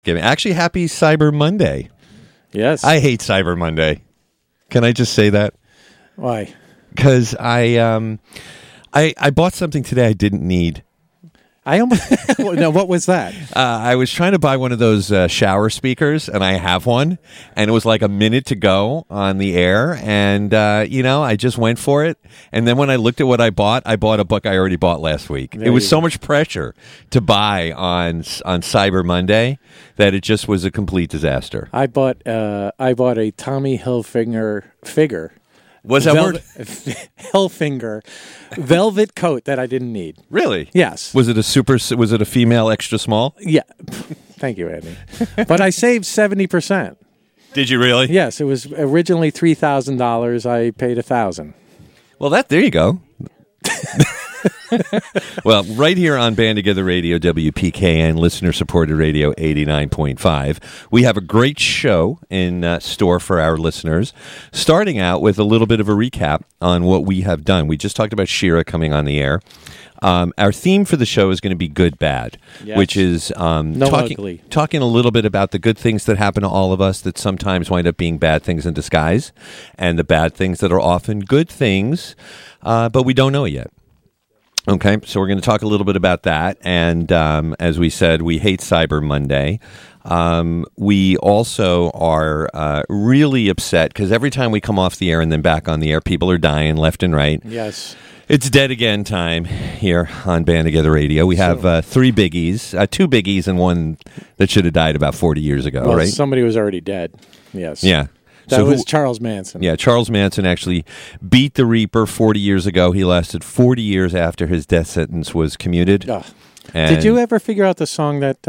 Actually, happy Cyber Monday. Yes. I hate Cyber Monday. Can I just say that? Why? Because I bought something today I didn't need. I almost. No, what was that? I was trying to buy one of those shower speakers, and I have one, and it was like a minute to go on the air, and I just went for it. And then when I looked at what I bought a book I already bought last week. There it was you so go. much pressure to buy on Cyber Monday that it just was a complete disaster. I bought a Tommy Hilfiger figure. Was that word? Hilfiger velvet coat that I didn't need. Really? Yes. Was it a female extra small? Yeah. Thank you, Andy. But I saved 70%. Did you really? Yes, it was originally $3,000. I paid $1,000. Well, there you go. Well, right here on Band Together Radio, WPKN, listener-supported radio 89.5, we have a great show in store for our listeners, starting out with a little bit of a recap on what we have done. We just talked about Shira coming on the air. Our theme for the show is going to be Good Bad, Yes. which is ugly. talking a little bit about the good things that happen to all of us that sometimes wind up being bad things in disguise, and the bad things that are often good things, but we don't know it yet. Okay, so we're going to talk a little bit about that, and as we said, we hate Cyber Monday. We also are really upset because every time we come off the air and then back on the air, people are dying left and right. Yes. It's dead again time here on Band Together Radio. We have three biggies, two biggies, and one that should have died about 40 years ago, Well, right? somebody was already dead. Yes. Yeah. That was Charles Manson. Yeah, Charles Manson actually beat the Reaper 40 years ago. He lasted 40 years after his death sentence was commuted. Ugh. And Did you ever figure out the song that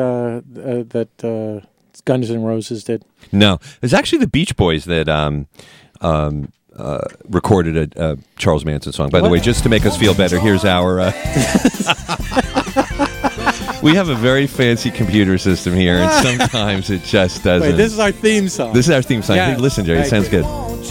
Guns N' Roses did? No. It was actually the Beach Boys that recorded a Charles Manson song. By the way, just to make us feel better, here's our... We have a very fancy computer system here, and sometimes it just doesn't. Wait, this is our theme song. This is our theme song. Yeah. Hey, listen, Jerry, it sounds Thank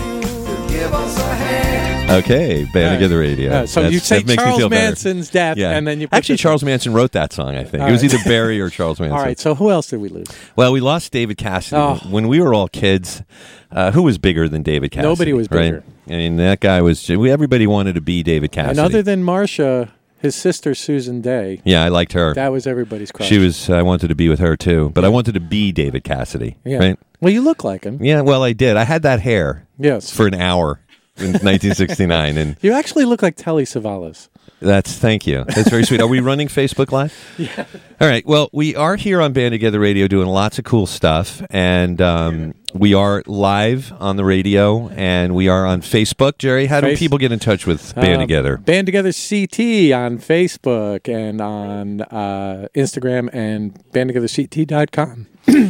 good. Okay, Band Together Radio. So you say Charles Manson's death, and then you put actually Charles Manson wrote that song. I think it was either Barry or Charles Manson. All right. So who else did we lose? Well, we lost David Cassidy when we were all kids. Who was bigger than David Cassidy? Nobody was bigger. Right? I mean, that guy was. Everybody wanted to be David Cassidy. And other than Marcia, his sister Susan Day. Yeah, I liked her. That was everybody's crush. She was. I wanted to be with her too, but I wanted to be David Cassidy. Yeah. Right? Well, you look like him. Yeah. Well, I did. I had that hair. Yes. For an hour in 1969, and you actually look like Telly Savalas. Thank you. That's very sweet. Are we running Facebook Live? Yeah. All right. Well, we are here on Band Together Radio doing lots of cool stuff, and we are live on the radio, and we are on Facebook. Jerry, how do people get in touch with Band Together? Band Together CT on Facebook and on Instagram and bandtogetherct.com.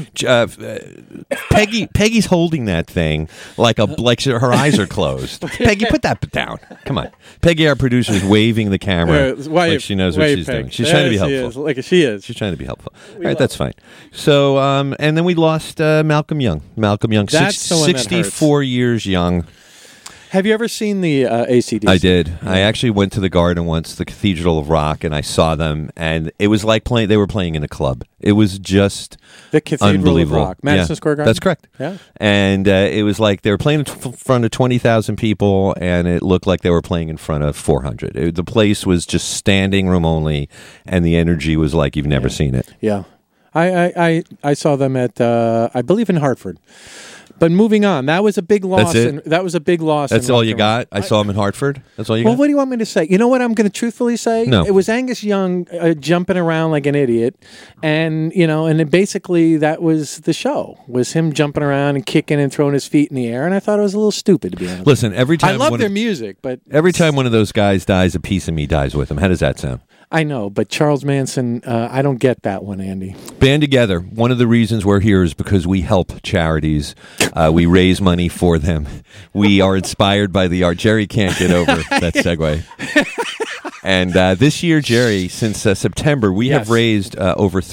Peggy's holding that thing like her eyes are closed. Peggy, put that down. Come on. Peggy, our producer, is waving the camera like she knows what she's doing. She's trying to be helpful. She is. She's trying to be helpful. All right, that's fine. So, and then we lost Malcolm Young. Malcolm Young, That's the one that 64 years young. Have you ever seen the AC/DC? I did. Yeah. I actually went to the Garden once, the Cathedral of Rock, and I saw them, and it was like they were playing in a club. It was just the Cathedral unbelievable. of Rock, Madison Square Garden. That's correct. Yeah, and it was like they were playing in front of 20,000 people, and it looked like they were playing in front of 400. The place was just standing room only, and the energy was like you've never seen it. Yeah, I saw them at I believe in Hartford. But moving on, that was a big loss. That's it? That was a big loss. That's all you got? I saw him in Hartford? That's all you got? Well, what do you want me to say? You know what I'm going to truthfully say? No. It was Angus Young jumping around like an idiot. And, basically that was the show, was him jumping around and kicking and throwing his feet in the air. And I thought it was a little stupid, to be honest. Listen, every time... I love their music, but... Every time one of those guys dies, a piece of me dies with him. How does that sound? I know, but Charles Manson, I don't get that one, Andy. Band Together. One of the reasons we're here is because we help charities. We raise money for them. We are inspired by the art. Jerry can't get over that segue. And this year, Jerry, since September, we have Yes. raised over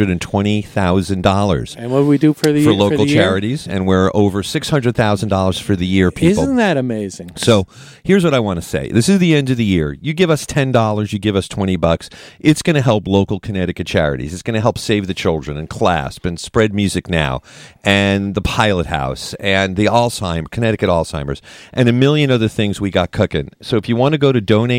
$320,000 And what do we do for the for local the year? charities, and we're over $600,000 for the year, people. Isn't that amazing? So here's what I want to say. This is the end of the year. You give us $10, you give us $20. It's going to help local Connecticut charities. It's going to help Save the Children and CLASP and Spread Music Now and the Pilot House and the Connecticut Alzheimer's and a million other things we got cooking. So if you want to go to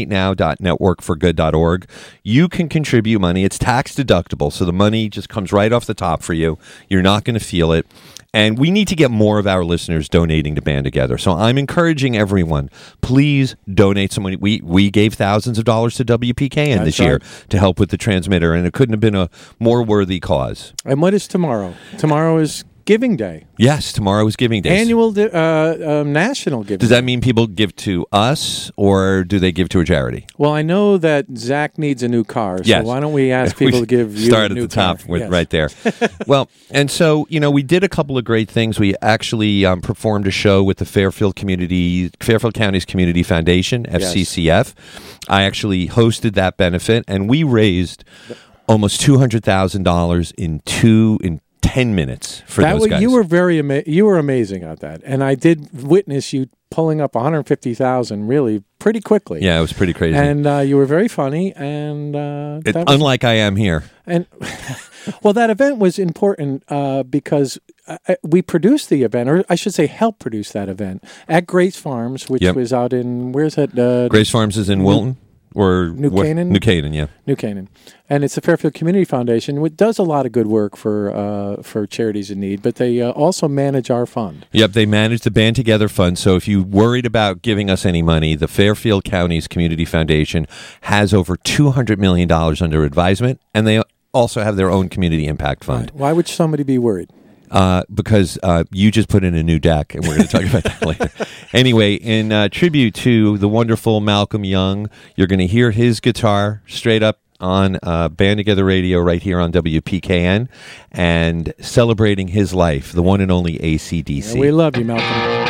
donatenow.networkforgood.org, you can contribute money. It's tax deductible, so the money just comes right off the top for you. You're not going to feel it. And we need to get more of our listeners donating to Band Together. So I'm encouraging everyone, please donate some money. We gave thousands of dollars to WPKN this year to help with the transmitter, and it couldn't have been a more worthy cause. And what is tomorrow? Tomorrow is Giving Day. Yes, tomorrow is Giving Day. Annual National Giving Does that mean people give to us, or do they give to a charity? Well, I know that Zach needs a new car, so Yes. why don't we ask people to give you start a at new the top car? with Yes. right there. Well, and so we did a couple of great things. We actually performed a show with the Fairfield County's Community Foundation, FCCF. I actually hosted that benefit, and we raised almost $200,000 in 10 minutes for those guys. You were you were amazing at that, and I did witness you pulling up 150,000 really pretty quickly. Yeah, it was pretty crazy. And you were very funny, and that was, unlike I am here. And well, that event was important because we produced the event, or I should say, helped produce that event at Grace Farms, which was out in where's that? Grace Farms is in Wilton. Or New Canaan? New Canaan, yeah. New Canaan. And it's the Fairfield Community Foundation, which does a lot of good work for charities in need, but they also manage our fund. Yep, they manage the Band Together Fund. So if you're worried about giving us any money, the Fairfield County's Community Foundation has over $200 million under advisement, and they also have their own community impact fund. Why would somebody be worried? Because you just put in a new deck, and we're going to talk about that later. Anyway, in tribute to the wonderful Malcolm Young, you're going to hear his guitar straight up on Band Together Radio right here on WPKN, and celebrating his life, the one and only AC/DC. Yeah, we love you, Malcolm.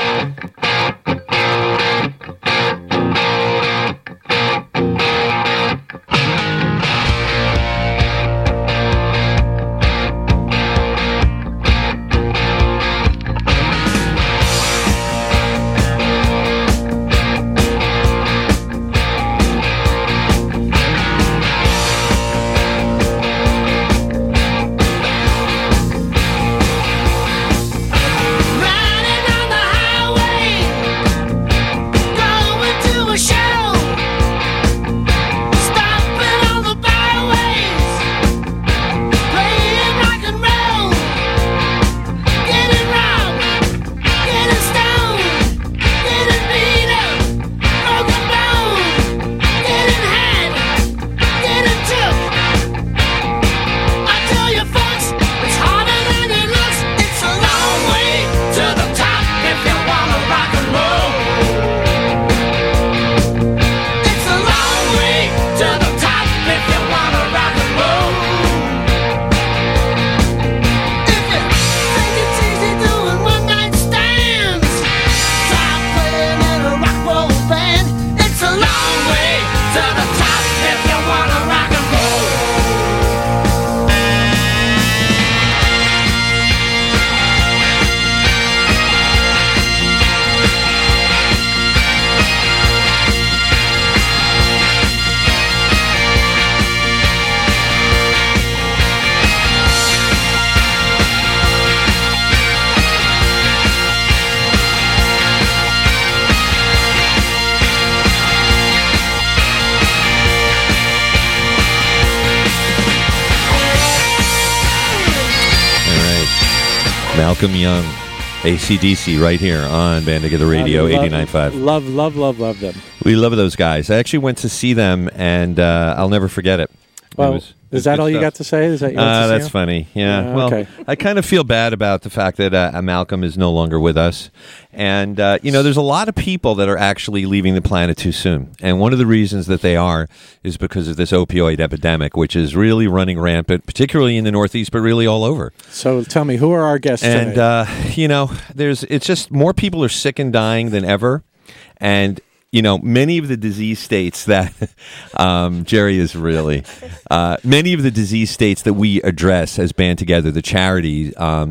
Malcolm Young, AC/DC, right here on Band Together Radio, 89.5. Love them. We love those guys. I actually went to see them, and I'll never forget it. Well, is that all you got to say? Is that you went to see that's him? funny. Yeah. Well, okay. I kind of feel bad about the fact that Malcolm is no longer with us. And, there's a lot of people that are actually leaving the planet too soon. And one of the reasons that they are is because of this opioid epidemic, which is really running rampant, particularly in the Northeast, but really all over. So tell me, who are our guests today? And, it's just more people are sick and dying than ever. And many of the disease states that Jerry is really many of the disease states that we address as Band Together, the charity,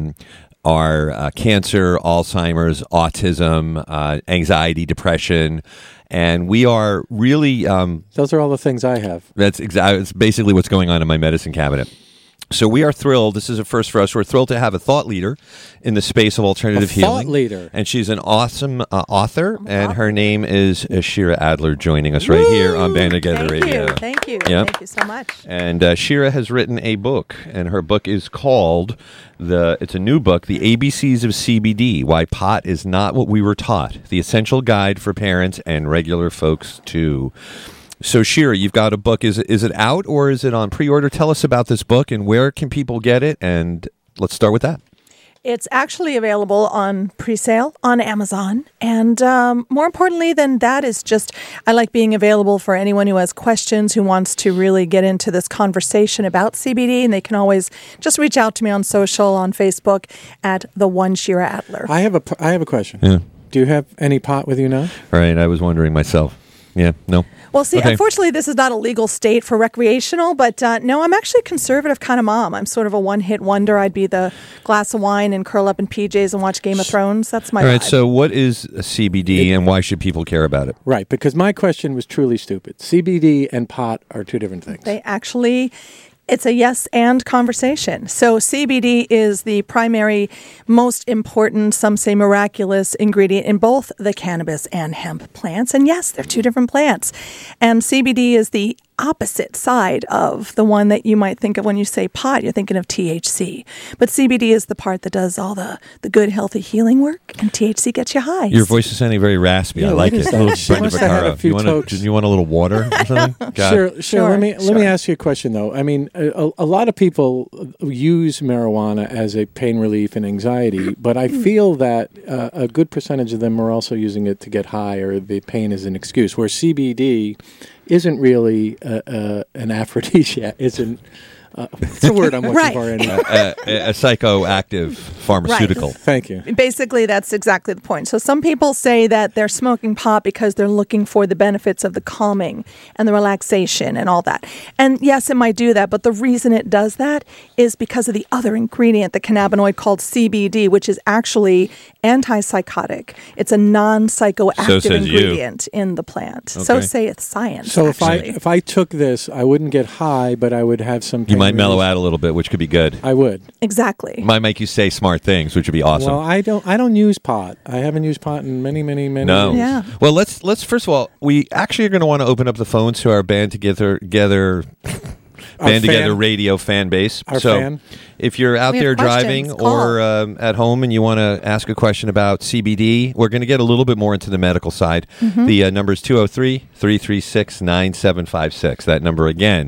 are cancer, Alzheimer's, autism, anxiety, depression. And we are really... those are all the things I have. That's basically what's going on in my medicine cabinet. So we are thrilled. This is a first for us. We're thrilled to have a thought leader in the space of alternative healing. Thought leader. And she's an awesome author, and her name is Shira Adler, joining us right here on Band Together Radio. Thank you. Yep. Thank you so much. And Shira has written a book, and her book is called, it's a new book, The ABCs of CBD, Why Pot is Not What We Were Taught, The Essential Guide for Parents and Regular Folks, Too. So, Shira, you've got a book. Is it out or is it on pre-order? Tell us about this book and where can people get it, and let's start with that. It's actually available on pre-sale on Amazon. And more importantly than that is just, I like being available for anyone who has questions, who wants to really get into this conversation about CBD. And they can always just reach out to me on social, on Facebook, at the one Shira Adler. I have a question. Yeah. Do you have any pot with you now? Right, I was wondering myself. Yeah, no. Well, see, Okay. Unfortunately, this is not a legal state for recreational, but no, I'm actually a conservative kind of mom. I'm sort of a one-hit wonder. I'd be the glass of wine and curl up in PJs and watch Game of Thrones. That's my All right, vibe. so what is CBD and why should people care about it? Right, because my question was truly stupid. CBD and pot are two different things. They actually... It's a yes and conversation. So CBD is the primary, most important, some say miraculous ingredient in both the cannabis and hemp plants. And yes, they're two different plants. And CBD is the opposite side of the one that you might think of when you say pot. You're thinking of THC. But CBD is the part that does all the good, healthy healing work, and THC gets you high. Your voice is sounding very raspy. Yeah, I like what it. is A little that? She Brenda must have had a Vaccaro. few You want tokes. you want a little water or something? God. Sure. Let me ask you a question though. I mean, a lot of people use marijuana as a pain relief and anxiety, but I feel that a good percentage of them are also using it to get high, or the pain is an excuse. Where CBD isn't really an aphrodisiac. Isn't what's the word I'm looking Right. for? Anyway? A psychoactive pharmaceutical. Thank you. Basically, that's exactly the point. So some people say that they're smoking pot because they're looking for the benefits of the calming and the relaxation and all that. And yes, it might do that, but the reason it does that is because of the other ingredient, the cannabinoid called CBD, which is actually antipsychotic. It's a non-psychoactive So says you. ingredient in the plant. So Okay. saith science. So actually. if I took this, I wouldn't get high, but I would have some. You might pain mellow relief. out a little bit, which could be good. I would. Exactly. Might make you say smart things, which would be awesome. Well, I don't use pot. I haven't used pot in many No. years. Yeah. Well, let's first of all, we actually are going to want to open up the phones to our Band Together Band Together fan. radio fan base. Our so fan. if you're out We there have driving questions. or at home and you want to ask a question about CBD, we're going to get a little bit more into the medical side. Mm-hmm. The number is 203-336-9756. That number again,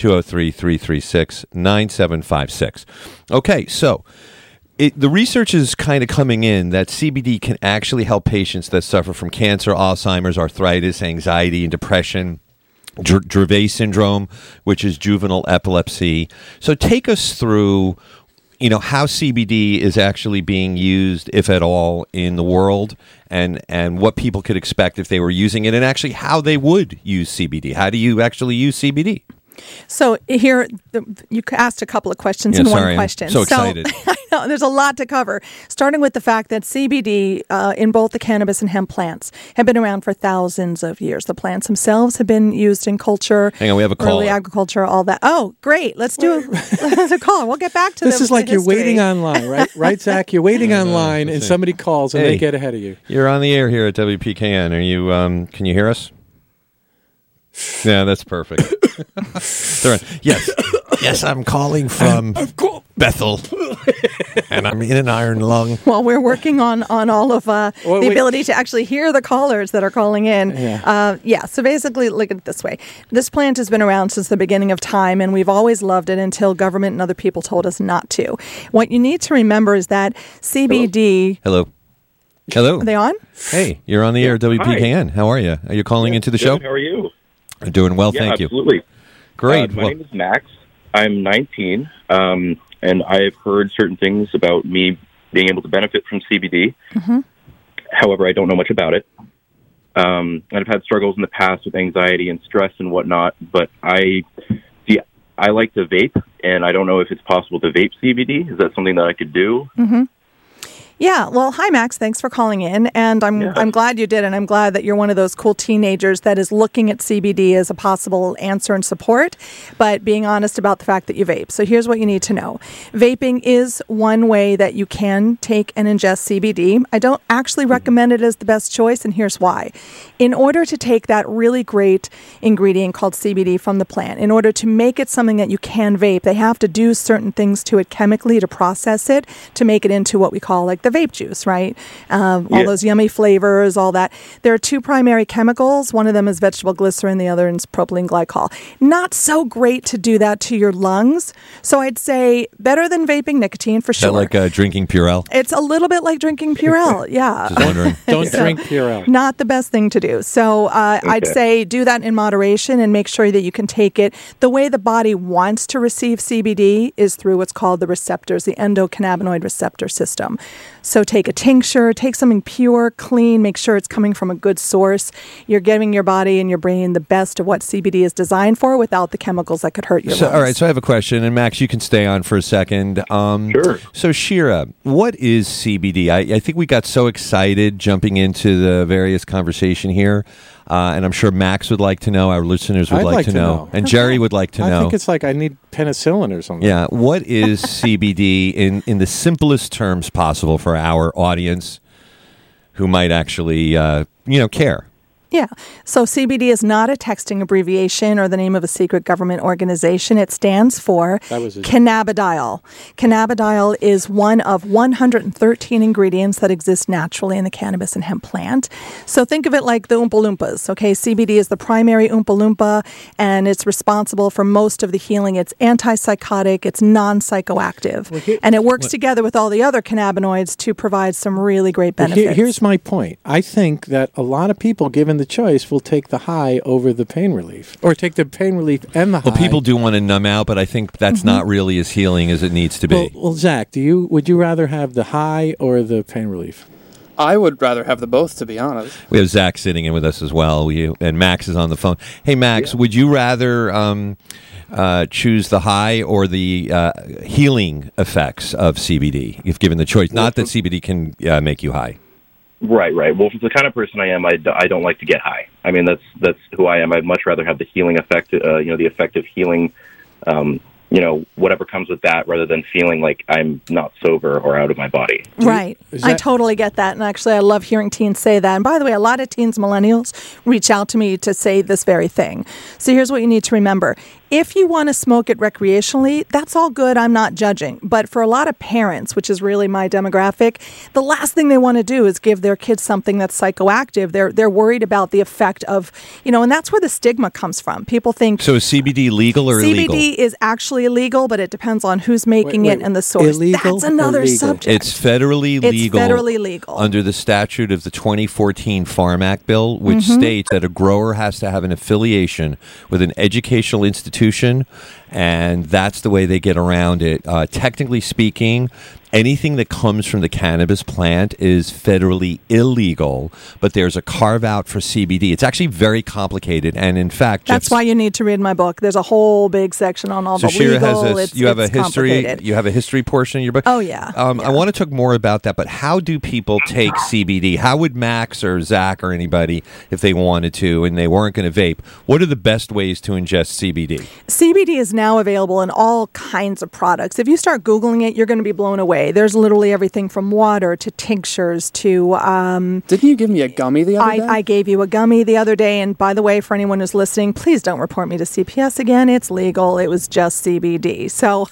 203-336-9756. Okay, so the research is kind of coming in that CBD can actually help patients that suffer from cancer, Alzheimer's, arthritis, anxiety, and depression. Dravet syndrome, which is juvenile epilepsy. So take us through, how CBD is actually being used, if at all, in the world, and what people could expect if they were using it, and actually how they would use CBD. How do you actually use CBD? So here, you asked a couple of questions Yeah, in sorry, one I'm question. so excited. I know, there's a lot to cover, starting with the fact that CBD in both the cannabis and hemp plants have been around for thousands of years. The plants themselves have been used in culture, Hang on, we have a early caller. agriculture, all that. Oh, great. Let's do a call. We'll get back to This is like the you're history. waiting online, right? Right, Zach? You're waiting online, and somebody calls, and Hey. they get ahead of you. You're on the air here at WPKN. Are you? Can you hear us? Yeah, that's perfect. They're on. Yes, I'm calling from Bethel, and I'm in an iron lung. Well, we're working on all of the wait. ability to actually hear the callers that are calling in. Yeah. So basically, look at it this way. This plant has been around since the beginning of time, and we've always loved it until government and other people told us not to. What you need to remember is that CBD... Hello. Hello. Are they on? Hey, you're on the air at WPKN. How are you? Are you calling into the show? Good. How are you? Doing well, Yeah, thank you. absolutely. Great. My name is Max. I'm 19, and I've heard certain things about me being able to benefit from CBD. Mm-hmm. However, I don't know much about it. and I've had struggles in the past with anxiety and stress and whatnot. But I like to vape, and I don't know if it's possible to vape CBD. Is that something that I could do? Mm-hmm. Yeah. Well, hi, Max. Thanks for calling in. And I'm glad you did. And I'm glad that you're one of those cool teenagers that is looking at CBD as a possible answer and support, but being honest about the fact that you vape. So here's what you need to know. Vaping is one way that you can take and ingest CBD. I don't actually recommend it as the best choice, and here's why. In order to take that really great ingredient called CBD from the plant, in order to make it something that you can vape, they have to do certain things to it chemically to process it, to make it into what we call like the vape juice, right? All those yummy flavors, all that. There are two primary chemicals. One of them is vegetable glycerin. The other is propylene glycol. Not so great to do that to your lungs. So I'd say better than vaping nicotine for sure. Is that like drinking Purell? It's a little bit like drinking Purell, yeah. Just wondering. Don't drink Purell. Not the best thing to do. So I'd say do that in moderation and make sure that you can take it. The way the body wants to receive CBD is through what's called the receptors, the endocannabinoid receptor system. So take a tincture, take something pure, clean, make sure it's coming from a good source. You're giving your body and your brain the best of what CBD is designed for without the chemicals that could hurt your lungs. All right, so I have a question, and Max, you can stay on for a second. Sure. So Shira, what is CBD? I think we got so excited jumping into the various conversation here, and I'm sure Max would like to know, our listeners would I'd like to know, and Jerry would like to know. I think it's like I need penicillin or something. Yeah, what is CBD in the simplest terms possible for our audience who might actually, care? Yeah. So CBD is not a texting abbreviation or the name of a secret government organization. It stands for cannabidiol. Cannabidiol is one of 113 ingredients that exist naturally in the cannabis and hemp plant. So think of it like the Oompa Loompas. Okay, CBD is the primary Oompa Loompa, and it's responsible for most of the healing. It's antipsychotic. It's non-psychoactive. And it works together with all the other cannabinoids to provide some really great benefits. Here's my point. I think that a lot of people, given the choice, will take the high over the pain relief, or take the pain relief and the high. Well, people do want to numb out, but I think that's not really as healing as it needs to be. Well, Zach, would you rather have the high or the pain relief? I would rather have the both, to be honest. We have Zach sitting in with us as well, and Max is on the phone. Hey, Max, would you rather choose the high or the healing effects of CBD, if given the choice? Not that CBD can make you high. Right. Well, for the kind of person I am, I don't like to get high. I mean, that's who I am. I'd much rather have the healing effect, the effect of healing, whatever comes with that, rather than feeling like I'm not sober or out of my body. Right. I totally get that. And actually, I love hearing teens say that. And by the way, a lot of teens, millennials, reach out to me to say this very thing. So here's what you need to remember. If you want to smoke it recreationally, that's all good. I'm not judging. But for a lot of parents, which is really my demographic, the last thing they want to do is give their kids something that's psychoactive. They're worried about the effect of, and that's where the stigma comes from. People think... So is CBD legal or illegal? CBD is actually illegal, but it depends on who's making it and the source. Illegal. That's another subject. It's federally legal. It's federally legal. Under the statute of the 2014 Farm Act bill, which states that a grower has to have an affiliation with an educational institution, and that's the way they get around it. Technically speaking, anything that comes from the cannabis plant is federally illegal, but there's a carve-out for CBD. It's actually very complicated, and in fact... That's why you need to read my book. There's a whole big section on all the legal. You have a history portion of your book? Oh, yeah. I want to talk more about that, but how do people take CBD? How would Max or Zach or anybody, if they wanted to and they weren't going to vape, what are the best ways to ingest CBD? CBD is now available in all kinds of products. If you start Googling it, you're going to be blown away. There's literally everything from water to tinctures to... Didn't you give me a gummy the other day? I gave you a gummy the other day. And by the way, for anyone who's listening, please don't report me to CPS again. It's legal. It was just CBD. So,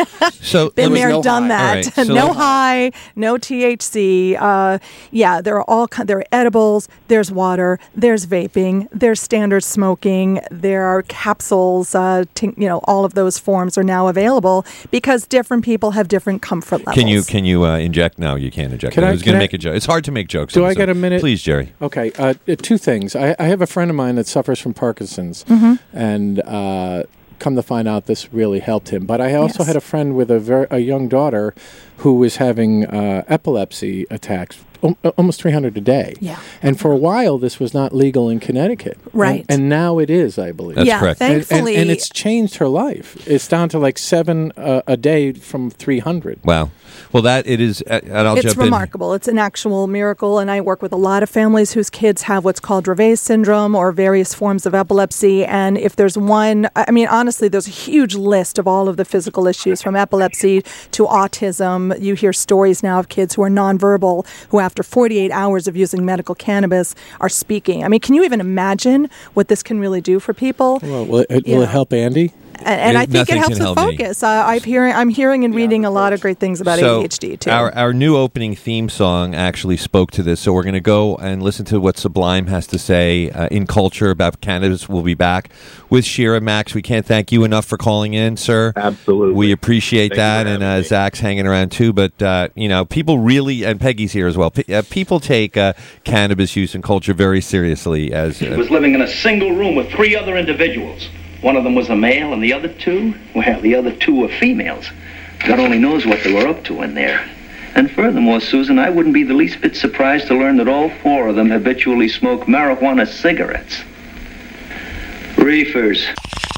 been there, done that. Right, no high, no THC. There are there are edibles. There's water. There's vaping. There's standard smoking. There are capsules. All of those forms are now available because different people have different comfort levels. Can you inject? No, you can't inject. I was going to make a joke. It's hard to make jokes. Do I get a minute? Please, Jerry. Okay. Two things. I have a friend of mine that suffers from Parkinson's, and come to find out, this really helped him. But I also had a friend with a young daughter who was having epilepsy attacks almost 300 a day. Yeah. And for a while, this was not legal in Connecticut. Right. And now it is, I believe. That's correct. Thankfully. And it's changed her life. It's down to like 7 a day from 300. Wow. Well, that it is, and I'll It's jump remarkable. It's an actual miracle, and I work with a lot of families whose kids have what's called Dravet syndrome or various forms of epilepsy. And if there's one, I mean, honestly, there's a huge list of all of the physical issues from epilepsy to autism. You hear stories now of kids who are nonverbal, who after 48 hours of using medical cannabis are speaking. I mean, can you even imagine what this can really do for people? Well, will it help Andy? And I think it Nothing helps can with help me. focus. I'm hearing and reading a lot of great things about ADHD too. Our new opening theme song actually spoke to this, so we're going to go and listen to what Sublime has to say in culture about cannabis. We'll be back with Shira. Max, we can't thank you enough for calling in, sir. Absolutely. We appreciate Thank that, you for having and me. Zach's hanging around too. But people really, and Peggy's here as well. People take cannabis use in culture very seriously. As He was living in a single room with 3 other individuals. One of them was a male, and the other 2, well, the other 2 were females. God only knows what they were up to in there. And furthermore, Susan, I wouldn't be the least bit surprised to learn that all 4 of them habitually smoke marijuana cigarettes. Reefers.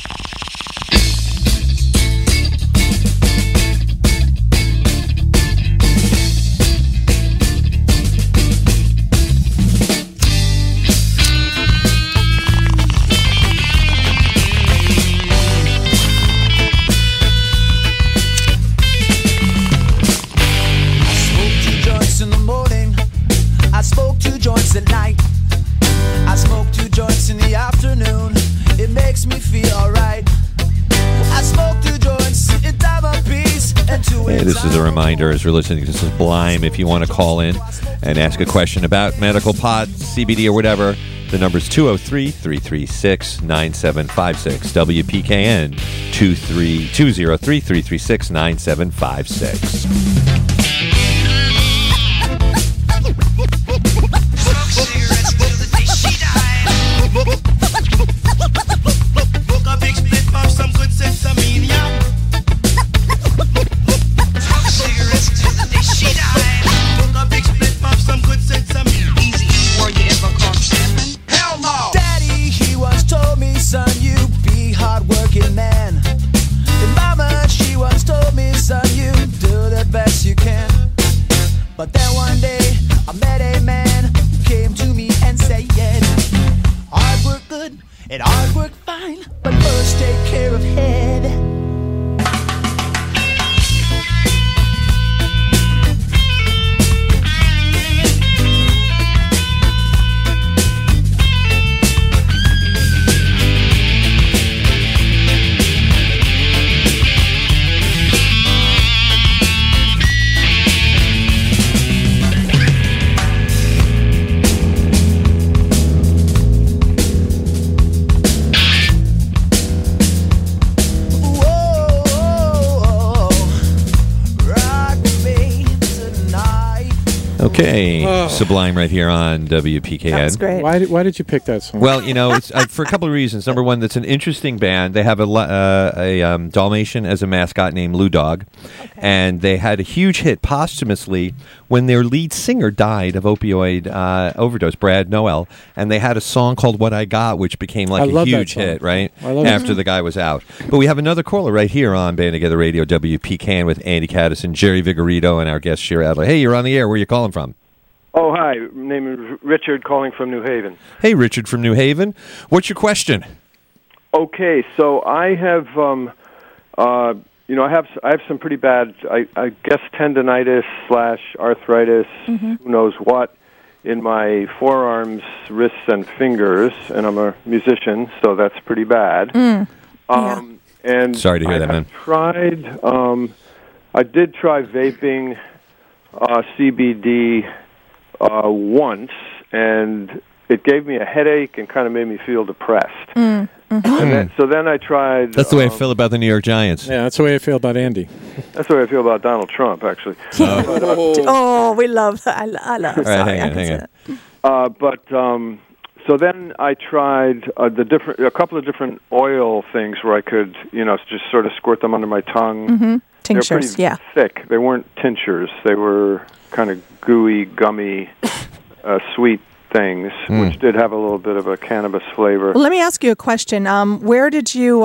I smoke 2 joints at night. I smoke 2 joints in the afternoon. It makes me feel alright. I smoke 2 joints, a dime a piece, and 2 Hey, this is a reminder as we're listening to Sublime. If you want to call in and ask a question about medical pot, CBD, or whatever, the number is 203-336-9756. WPKN 203-336-9756. Daddy, he once told me, son, you be hard-working man. And Mama, she once told me, son, you do the best you can. But then one day, I met a man who came to me and said, hard work good and hard work fine, but first take care of head. Okay, Sublime right here on WPKN. That was great. Why did you pick that song? Well, it's for a couple of reasons. Number one, that's an interesting band. They have a Dalmatian as a mascot named Lou Dog, and they had a huge hit posthumously when their lead singer died of opioid overdose, Brad Noel, and they had a song called "What I Got," which became I like a love that huge song. hit, right? I love that After the guy was out. But we have another caller right here on Band Together Radio, WPKN, with Andy Caddison, Jerry Vigorito, and our guest Shira Adler. Hey, you're on the air. Where are you calling from? Oh, hi. My name is Richard, calling from New Haven. Hey, Richard from New Haven. What's your question? Okay, so I have, I have some pretty bad, I guess, tendonitis / arthritis, who knows what, in my forearms, wrists, and fingers, and I'm a musician, so that's pretty bad. And Sorry to hear that, man. I did try vaping CBD once, and it gave me a headache and kind of made me feel depressed. And so then I tried... That's the way I feel about the New York Giants. Yeah, that's the way I feel about Andy. That's the way I feel about Donald Trump, actually. Oh, we love that. I love. All right, Sorry, hang on. So then I tried a couple of different oil things where I could, just sort of squirt them under my tongue. Mm-hmm. Tinctures, they were pretty thick. They weren't tinctures. They were kind of gooey, gummy, sweet things, which did have a little bit of a cannabis flavor. Well, let me ask you a question. Where did you?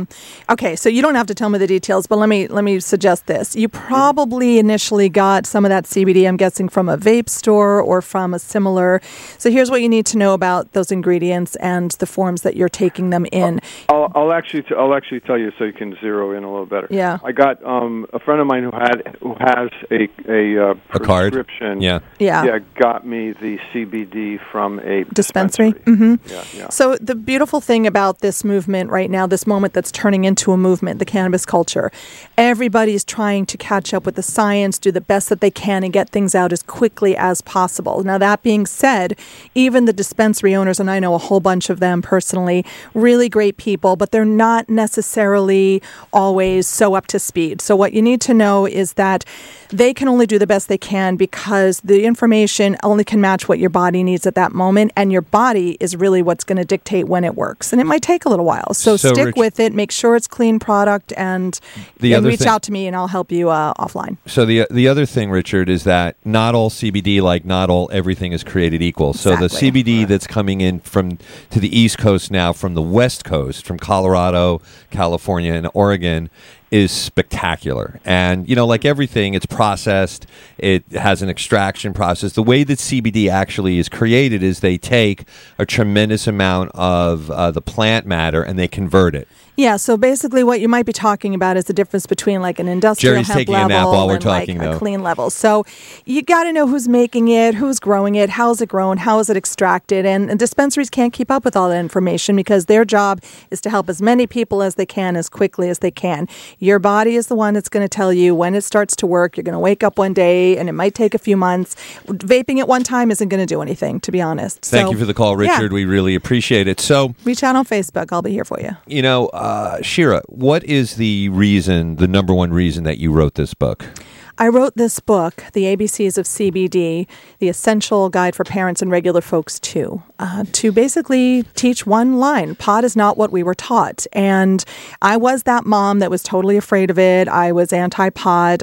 Okay, so you don't have to tell me the details, but let me suggest this. You probably initially got some of that CBD, I'm guessing, from a vape store or from a similar. So here's what you need to know about those ingredients and the forms that you're taking them in. I'll actually tell you so you can zero in a little better. Yeah. I got a friend of mine who has a prescription. Card? Got me the CBD from a dispensary. Mm-hmm. So the beautiful thing about this movement right now, this moment that's turning into a movement, the cannabis culture, everybody's trying to catch up with the science, do the best that they can, and get things out as quickly as possible. Now, that being said, even the dispensary owners, and I know a whole bunch of them personally, really great people, but they're not necessarily always so up to speed. So what you need to know is that they can only do the best they can because the information only can match what your body needs at that moment, and your body is really what's going to dictate when it works. And it might take a little while. So stick with it, make sure it's clean product, and reach out to me and I'll help you offline. So the other thing, Richard, is that not all CBD, like not all everything is created equal. So the CBD that's coming in to the East Coast now from the West Coast, from Colorado, California, and Oregon, is spectacular. And, like everything, it's processed. It has an extraction process. The way that CBD actually is created is they take a tremendous amount of the plant matter and they convert it. Yeah, so basically what you might be talking about is the difference between like an industrial Jerry's hemp taking level a nap while we're and talking, like though. a clean level. So you got to know who's making it, who's growing it, how's it grown, how is it extracted, and dispensaries can't keep up with all that information because their job is to help as many people as they can as quickly as they can. Your body is the one that's going to tell you when it starts to work. You're going to wake up one day and it might take a few months. Vaping at one time isn't going to do anything, to be honest. Thank you for the call, Richard. Yeah. We really appreciate it. So reach out on Facebook. I'll be here for you. Shira, what is the number one reason that you wrote this book? I wrote this book, The ABCs of CBD, The Essential Guide for Parents and Regular Folks Too, to basically teach one line. Pot is not what we were taught. And I was that mom that was totally afraid of it. I was anti-pot.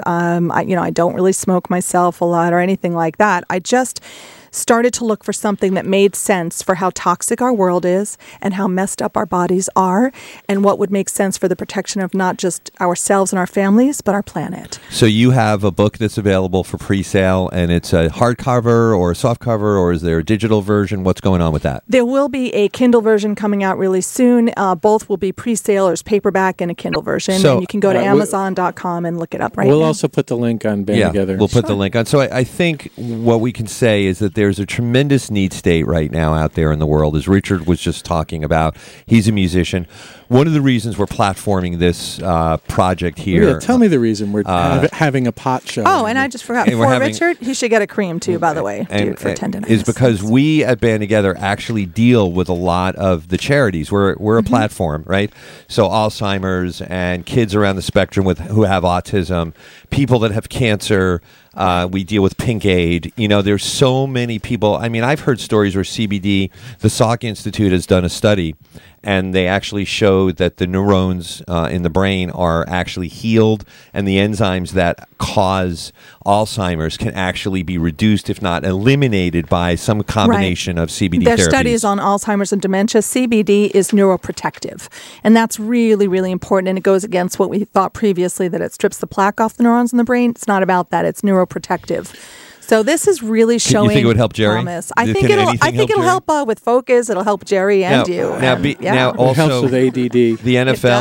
I don't really smoke myself a lot or anything like that. I just started to look for something that made sense for how toxic our world is and how messed up our bodies are and what would make sense for the protection of not just ourselves and our families, but our planet. So you have a book that's available for pre-sale, and it's a hardcover or a softcover, or is there a digital version? What's going on with that? There will be a Kindle version coming out really soon. Both will be pre-sale. There's paperback and a Kindle version. So, and you can go to Amazon.com and look it up right now. We'll also put the link on Band Together. We'll put the link on. So I think what we can say is that there's a tremendous need state right now out there in the world, as Richard was just talking about. He's a musician. One of the reasons we're platforming this project here. Yeah, tell me the reason we're having a pot show. Oh, and I just forgot. For Richard, he should get a cream too, by the way, for tendonitis. Is because we at Band Together actually deal with a lot of the charities. We're a platform, right? So Alzheimer's and kids around the spectrum who have autism, people that have cancer. We deal with Pink Aid. There's so many people. I mean, I've heard stories where CBD, the Salk Institute has done a study, and they actually show that the neurons in the brain are actually healed, and the enzymes that cause Alzheimer's can actually be reduced, if not eliminated, by some combination of CBD Their therapies. studies on Alzheimer's and dementia, CBD is neuroprotective. And that's really, really important. And it goes against what we thought previously, that it strips the plaque off the neurons in the brain. It's not about that. It's neuroprotective. So this is really showing. You think it would help Jerry? Promise. I think it'll help with focus. It'll help Jerry and you. Now also it helps with ADD. The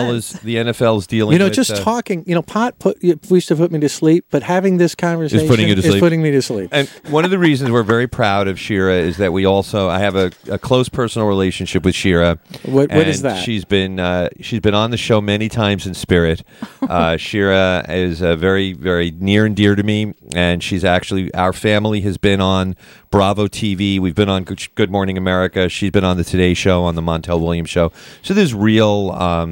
NFL is dealing. with just talking. Pot used to put me to sleep, but having this conversation is putting me to sleep. And one of the reasons we're very proud of Shira is that I have a close personal relationship with Shira. What is that? She's been on the show many times in spirit. Shira is very, very near and dear to me, and she's actually our family has been on Bravo TV. We've been on Good Morning America. She's been on the Today Show, on the Montel Williams Show. So there's real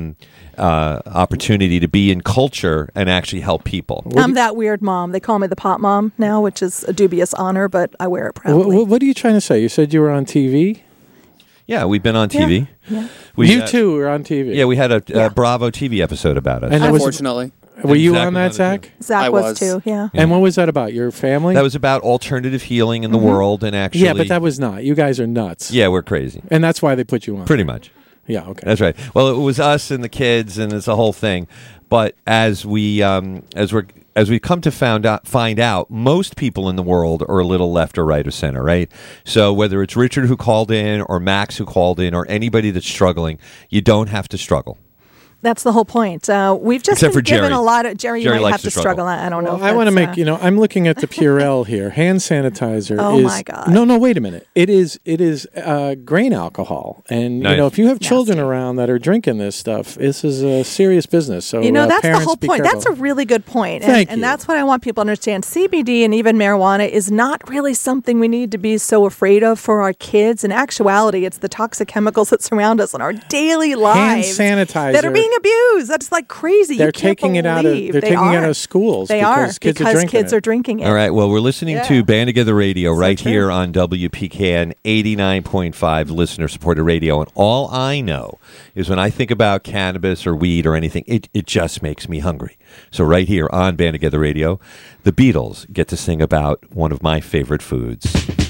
opportunity to be in culture and actually help people. I'm that weird mom. They call me the pot mom now, which is a dubious honor, but I wear it proudly. What are you trying to say? You said you were on TV? Yeah, we've been on TV. Yeah. You two were on TV. Yeah, we had a Bravo TV episode about us. And it was- Unfortunately. Were you Zach on was that, on it, Zach? Zach I was was. too, yeah. And what was that about? Your family? That was about alternative healing in the world, and actually, yeah, but that was not. You guys are nuts. yeah, we're crazy, And that's why they put you on. pretty much. Yeah, okay. That's right. Well, it was us and the kids, and it's a whole thing. But as we come to find out, most people in the world are a little left or right or center, right? So whether it's Richard who called in, or Max who called in, or anybody that's struggling, you don't have to struggle. That's the whole point. We've just Except been for given Jerry. a lot of... Jerry, you Jerry might likes have to to struggle. struggle. I don't know. Well, I want to make, I'm looking at the Purell here. Hand sanitizer Oh, is... my God. No, wait a minute. It is grain alcohol. And, Nice. if you have children Nasty. around that are drinking this stuff, this is a serious business. So, that's the parents, whole be point. careful. That's a really good point. Thank and you. that's what I want people to understand. CBD and even marijuana is not really something we need to be so afraid of for our kids. In actuality, it's the toxic chemicals that surround us in our daily lives sanitizer. that are being abused. That's like crazy. They're You can't taking it out of believe they're they taking it out are. of schools They because are kids because are drinking kids it. are drinking it. All right. Well, we're listening Yeah. to Band Together Radio right true. here on WPKN 89.5 listener-supported radio. And all I know is when I think about cannabis or weed or anything, it just makes me hungry. So right here on Band Together Radio, the Beatles get to sing about one of my favorite foods.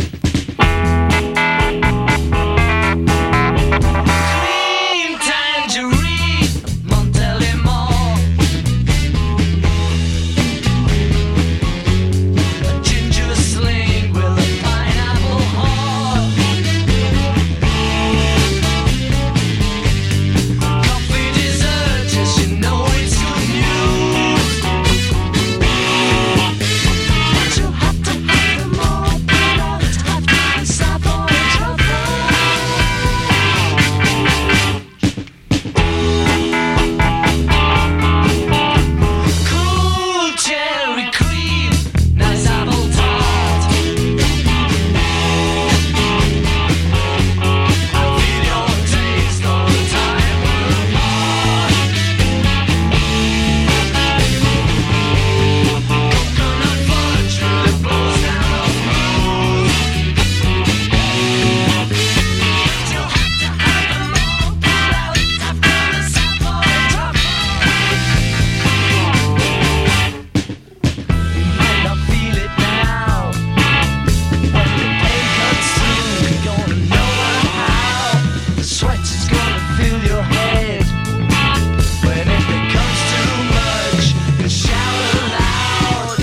Cream tangerine, Montelimon. A ginger sling with a pineapple heart. Coffee dessert, just you know it's good news. But you have to have them all, but all it's hot and Savoy truffle. Cool cherry cream, nice apple tart. I feel your taste all the time we're apart. Coconut fudge really blows down the roof. You'll have to have them all, but out after the Savoy truffle. Might not feel it now. When the pain cuts through, you're gonna know how. The sweat is gonna fill your head. When it becomes too much, you shout aloud.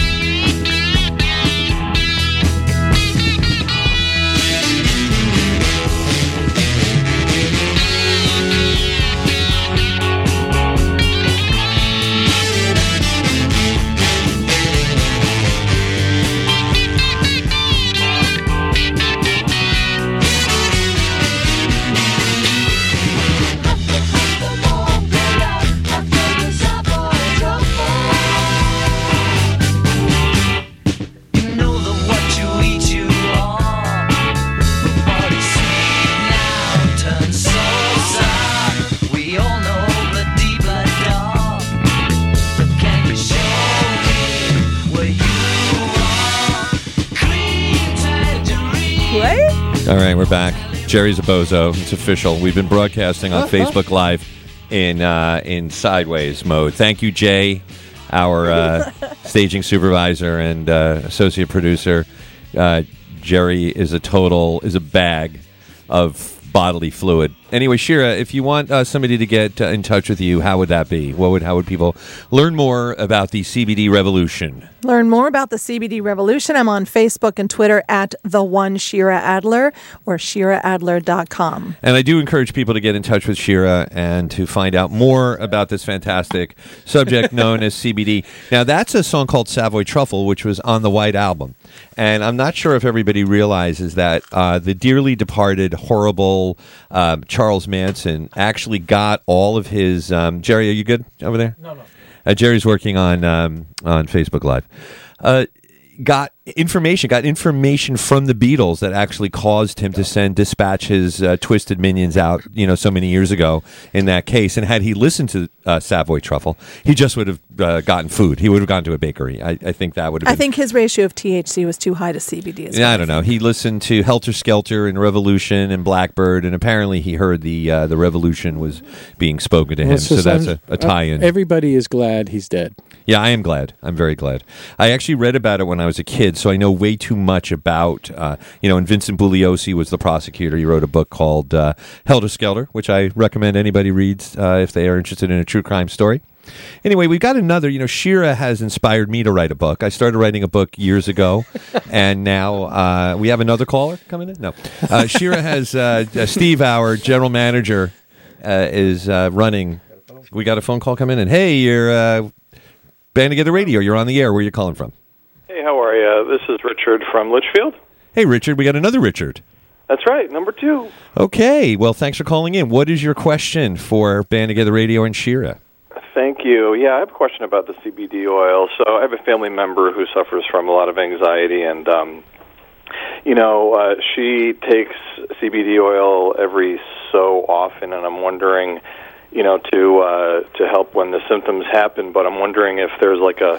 You know that what you eat, you are. Body sweet now turns so sour. We all know the deep like dark. But can you show me where you are? Cream tangerine. Right? All right, we're back. Jerry's a bozo. It's official. We've been broadcasting on Facebook Live in sideways mode. Thank you, Jay, our staging supervisor and associate producer. Jerry is a bag of bodily fluid. Anyway, Shira, if you want somebody to get in touch with you, how would that be? How would people learn more about the CBD revolution? Learn more about the CBD revolution. I'm on Facebook and Twitter at the one Shira Adler or ShiraAdler.com. And I do encourage people to get in touch with Shira and to find out more about this fantastic subject known as CBD. Now, that's a song called Savoy Truffle, which was on the White Album. And I'm not sure if everybody realizes that the dearly departed, horrible Charles Manson actually got all of his... Jerry, are you good over there? No. Jerry's working on Facebook Live. Got got information from the Beatles that actually caused him to dispatch his twisted minions out, so many years ago in that case. And had he listened to Savoy Truffle, he just would have gotten food. He would have gone to a bakery. I think that would have been... I think his ratio of THC was too high to CBD as well. I don't know. He listened to Helter Skelter and Revolution and Blackbird, and apparently he heard the Revolution was being spoken to him. So that's a tie-in. Everybody is glad he's dead. Yeah, I am glad. I'm very glad. I actually read about it when I was a kid, so I know way too much about, and Vincent Bugliosi was the prosecutor. He wrote a book called Helter Skelter, which I recommend anybody reads if they are interested in a true crime story. Anyway, we've got another, Shira has inspired me to write a book. I started writing a book years ago, and now we have another caller coming in? No. Shira has, Steve, our general manager, is running. We got a phone call coming in. Hey, you're... Band Together Radio, you're on the air. Where are you calling from? Hey, how are you? This is Richard from Litchfield. Hey, Richard, we got another Richard. That's right, number 2. Okay, well, thanks for calling in. What is your question for Band Together Radio and Shira? Thank you. Yeah, I have a question about the CBD oil. So I have a family member who suffers from a lot of anxiety, and, she takes CBD oil every so often, and I'm wondering... to help when the symptoms happen, but I'm wondering if there's like a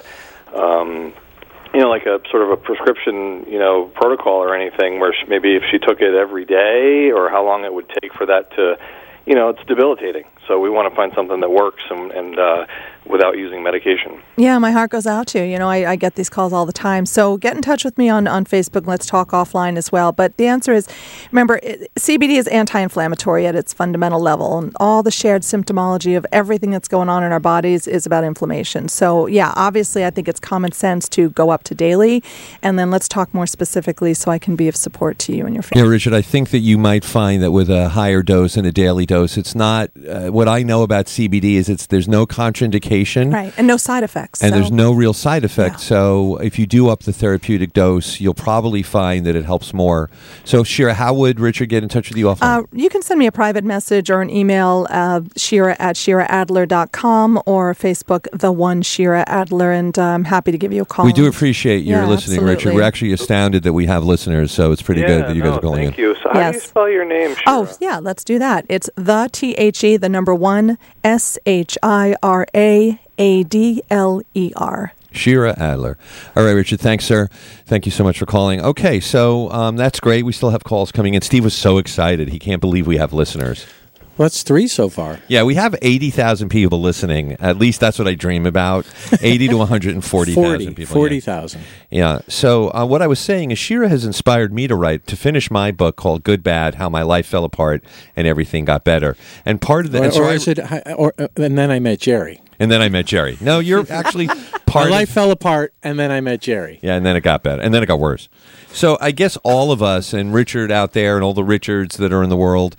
sort of a prescription, protocol or anything where maybe if she took it every day, or how long it would take for that to, it's debilitating. So we want to find something that works and without using medication. Yeah, my heart goes out to you. I get these calls all the time. So get in touch with me on Facebook. Let's talk offline as well. But the answer is, remember, CBD is anti-inflammatory at its fundamental level. And all the shared symptomology of everything that's going on in our bodies is about inflammation. So, yeah, obviously I think it's common sense to go up to daily. And then let's talk more specifically so I can be of support to you and your family. Yeah, Richard, I think that you might find that with a higher dose and a daily dose, it's not... what I know about CBD is there's no contraindication. Right, and no side effects. And there's no real side effect. Yeah. So if you do up the therapeutic dose, you'll probably find that it helps more. So, Shira, how would Richard get in touch with you offline? You can send me a private message or an email, Shira@ShiraAdler.com, or Facebook, The One Shira Adler, and I'm happy to give you a call. We do appreciate your listening, absolutely. Richard. We're actually astounded that we have listeners, so it's pretty good that you guys are calling thank you. So how do you spell your name, Shira? Oh, yeah, let's do that. It's the THE, the number 1, SHIRAADLER. Shira Adler. All right, Richard. Thanks, sir. Thank you so much for calling. Okay, so that's great. We still have calls coming in. Steve was so excited. He can't believe we have listeners. Well, that's 3 so far. Yeah, we have 80,000 people listening. At least that's what I dream about. 80 to 140,000 people. 40,000. Yeah. So what I was saying is Shira has inspired me to finish my book called Good, Bad, How My Life Fell Apart and Everything Got Better. And part of the... and then I met Jerry. And then I met Jerry. No, you're actually part My life fell apart, and then I met Jerry. Yeah, and then it got better. And then it got worse. So I guess all of us, and Richard out there, and all the Richards that are in the world...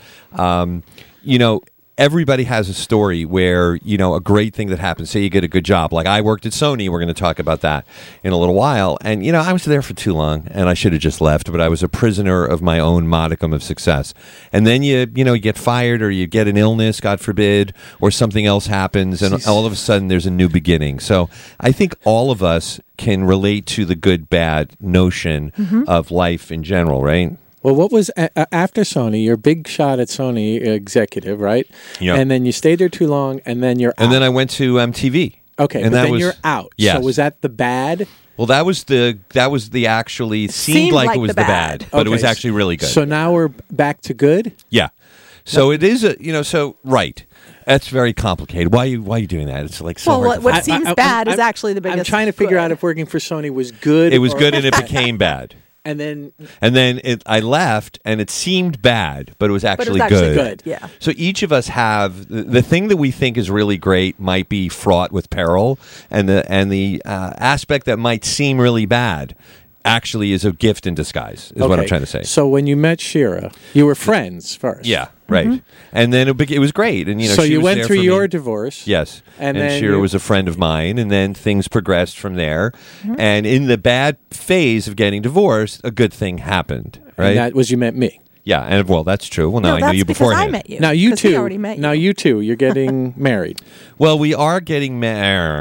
everybody has a story where, a great thing that happens. Say you get a good job. Like I worked at Sony. We're going to talk about that in a little while. And, I was there for too long and I should have just left, but I was a prisoner of my own modicum of success. And then you get fired or you get an illness, God forbid, or something else happens. And all of a sudden there's a new beginning. So I think all of us can relate to the good, bad notion of life in general, right? Well, what was after Sony, your big shot at Sony executive, right? Yeah. And then you stayed there too long, and then you're out. And then I went to MTV. Okay, and then you're out. Yes. So was that the bad? Well, that was the actually seemed like it was the bad, but it was actually really good. So now we're back to good? Yeah. So it is right. That's very complicated. Why are you doing that? It's like so hard. What seems bad is actually the biggest. I'm trying to figure out if working for Sony was good. It was good and it became bad. And then I left, and it seemed bad, but it was actually good. Yeah. So each of us have the thing that we think is really great might be fraught with peril, and the aspect that might seem really bad actually is a gift in disguise. Is what I'm trying to say. So when you met Shira, you were friends first. Yeah. Right, and then it was great, and so she you was went there through for your me. divorce, yes, and then Shira was a friend of mine, and then things progressed from there. And in the bad phase of getting divorced, a good thing happened. Right, and that was you met me. Yeah, and that's true. Well, now I knew you beforehand. I met you. Now you two. Already met you. Now you two. You're getting married. Well, we are getting married.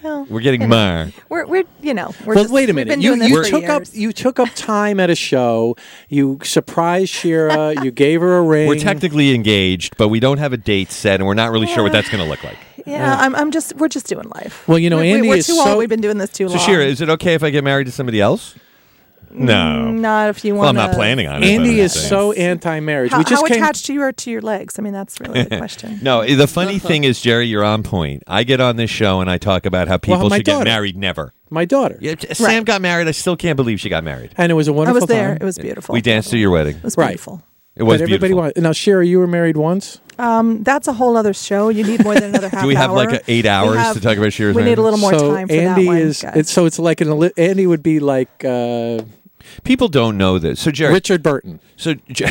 Well, We're getting more. We're you know. We're Well, just, wait a we've minute. been doing this You for took up years. you took up time at a show. You surprised Shira. You gave her a ring. We're technically engaged, but we don't have a date set, and we're not really sure what that's going to look like. Yeah, we're just doing life. Well, you know, Andy we're is too so. old. We've been doing this too So, long. Shira, is it okay if I get married to somebody else? No. Not if you want. Well, I'm not planning on it. Andy but I'm is saying. so anti-marriage. How, we just how came. attached you are to your legs? I mean, that's really the question. No, the funny thing is, Jerry, you're on point. I get on this show and I talk about how people my should get daughter. married never. My daughter. Yeah, Sam got married. I still can't believe she got married. And it was a I wonderful was there. time. It was beautiful. We danced to your wedding. It was Right. beautiful. It was But everybody beautiful. wanted. Now, Shira, you were married once. That's a whole other show. You need more than another half hour. Do we have like 8 We hours have- to talk about Shira's We need marriage? a little more so time for Andy that one, is. guys. It's like Andy would be like People don't know this. So, Jerry, Richard Burton. So,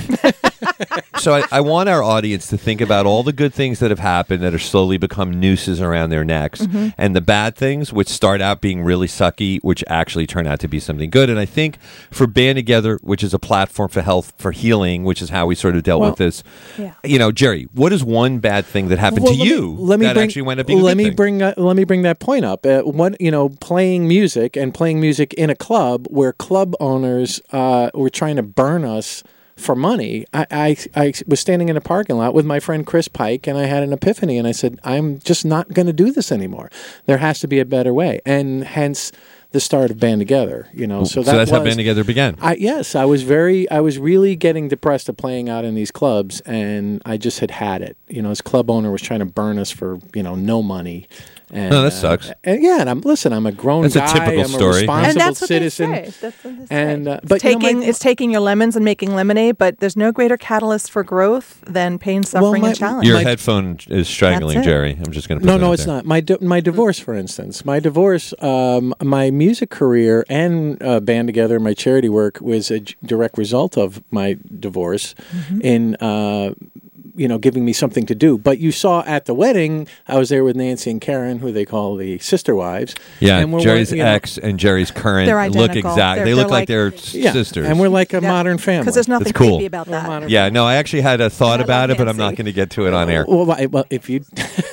so I want our audience to think about all the good things that have happened that are slowly become nooses around their necks, Mm-hmm. and the bad things, which start out being really sucky, which actually turn out to be something good. And I think for Band Together, which is a platform for health, for healing, which is how we sort of dealt with this. Yeah. You know, Jerry, what is one bad thing that happened to you that actually wound up being a good thing? Let me bring that point up. Playing music in a club where club owners were trying to burn us for money. I was standing in a parking lot with my friend Chris Pike, and I had an epiphany, and I said, I'm just not going to do this anymore. There has to be a better way, and hence the start of Band Together. So that's how Band Together began. Yes, I was really getting depressed of playing out in these clubs, and I just had it. This club owner was trying to burn us for no money. And, No, that sucks. And I'm a grown That's a guy. typical I'm story. a responsible And that's what citizen. they say. That's what they say. And It's it's taking your lemons and making lemonade, but there's no greater catalyst for growth than pain, suffering, and challenge. Your headphone is strangling, That's it. Jerry. I'm just going to No, it's not. My divorce, for instance. My divorce, my music career and Band Together, my charity work was a direct result of my divorce in giving me something to do. But you saw at the wedding, I was there with Nancy and Karen, who they call the sister wives. Yeah, and Jerry's ex and Jerry's current They're look identical. exact. They They're look like like- they're Yeah, sisters. and we're like a modern family. Because there's nothing It's cool. creepy about that. Yeah, no, I actually had a thought I about love it, but I'm not Nancy. going to get to it on air. Well, if you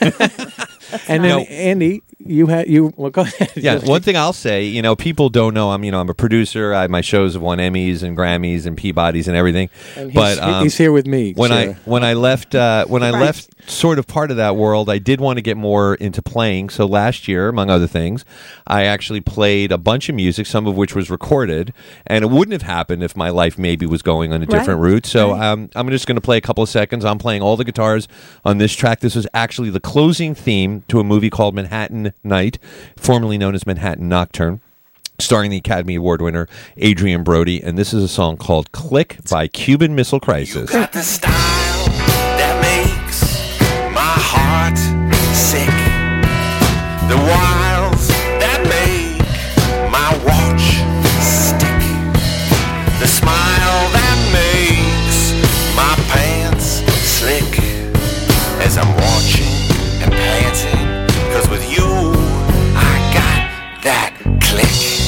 and then Andy, well, go ahead. Yeah, one thing I'll say, people don't know I'm a producer. My shows have won Emmys and Grammys and Peabodys and everything. And but he's here with me. when Sarah. I left sort of part of that world, I did want to get more into playing. So last year, among other things, I actually played a bunch of music, some of which was recorded, and it wouldn't have happened if my life maybe was going on a different route. So I'm just going to play a couple of seconds. I'm playing all the guitars on this track. This was actually the closing theme to a movie called Manhattan Night, formerly known as Manhattan Nocturne, starring the Academy Award winner Adrian Brody. And this is a song called Click by Cuban Missile Crisis. You got the style that makes my heart sick. The wiles that make my watch stick. The smile that makes my pants slick. As I'm watching and panting, 'cause with you I got that click.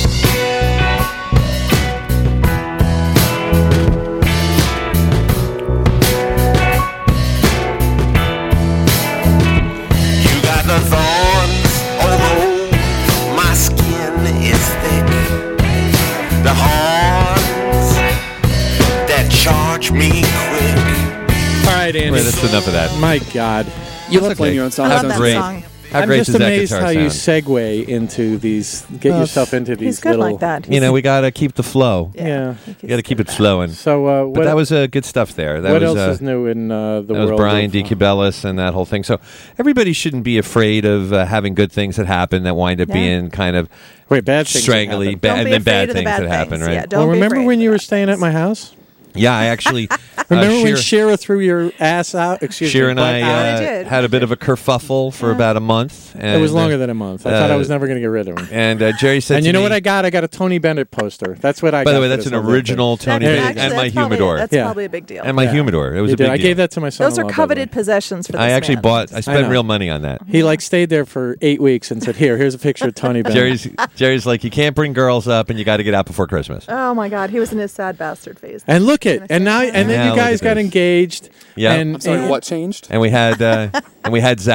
You got the thorns, although my skin is thick. The horns that charge me quick. All right, Andy. Wait, that's enough of that. My God. You love playing your own songs. I love don't that you? great. song. How I'm great just does that amazed guitar how you sound? segue into these, get yourself into these He's good little. like that. We got to keep the flow. Yeah. You got to keep it flowing. So, But that was good stuff there. That what was, else is new in the that world? was Brian of, DiCabellis and that whole thing. So everybody shouldn't be afraid of having good things that happen that wind up Yeah. being kind of Wait, bad things. strangly, happen. Don't and be then afraid bad of the things bad that happen, things. right? Yeah, don't Well, be remember afraid when of you the were bad staying things. at my house? Yeah, I actually Remember when Sheer- Shira threw your ass out? Excuse Sheer me. and butt I out? I did. had a bit of a kerfuffle for about a month. And, It was longer than a month. I thought I was never going to get rid of him. And Jerry said, And to you know me, what I got? I got a Tony Bennett poster. That's what I got. By the way, for that's this an whole thing. original Tony There you Bennett go. and my That's probably- humidor. That's Yeah. probably a big deal. And my humidor. It was You a did. big I deal. gave that to my son. Those are coveted possessions for this I actually man. bought. I I spent know. real money on that. He stayed there for 8 weeks and said, here's a picture of Tony Bennett. Jerry's like, you can't bring girls up, and you got to get out before Christmas. Oh my God, he was in his sad bastard phase. And look it. And now, and then Now you look guys at got this. engaged. Yeah. And, I'm sorry, and- what changed? And we had Zach.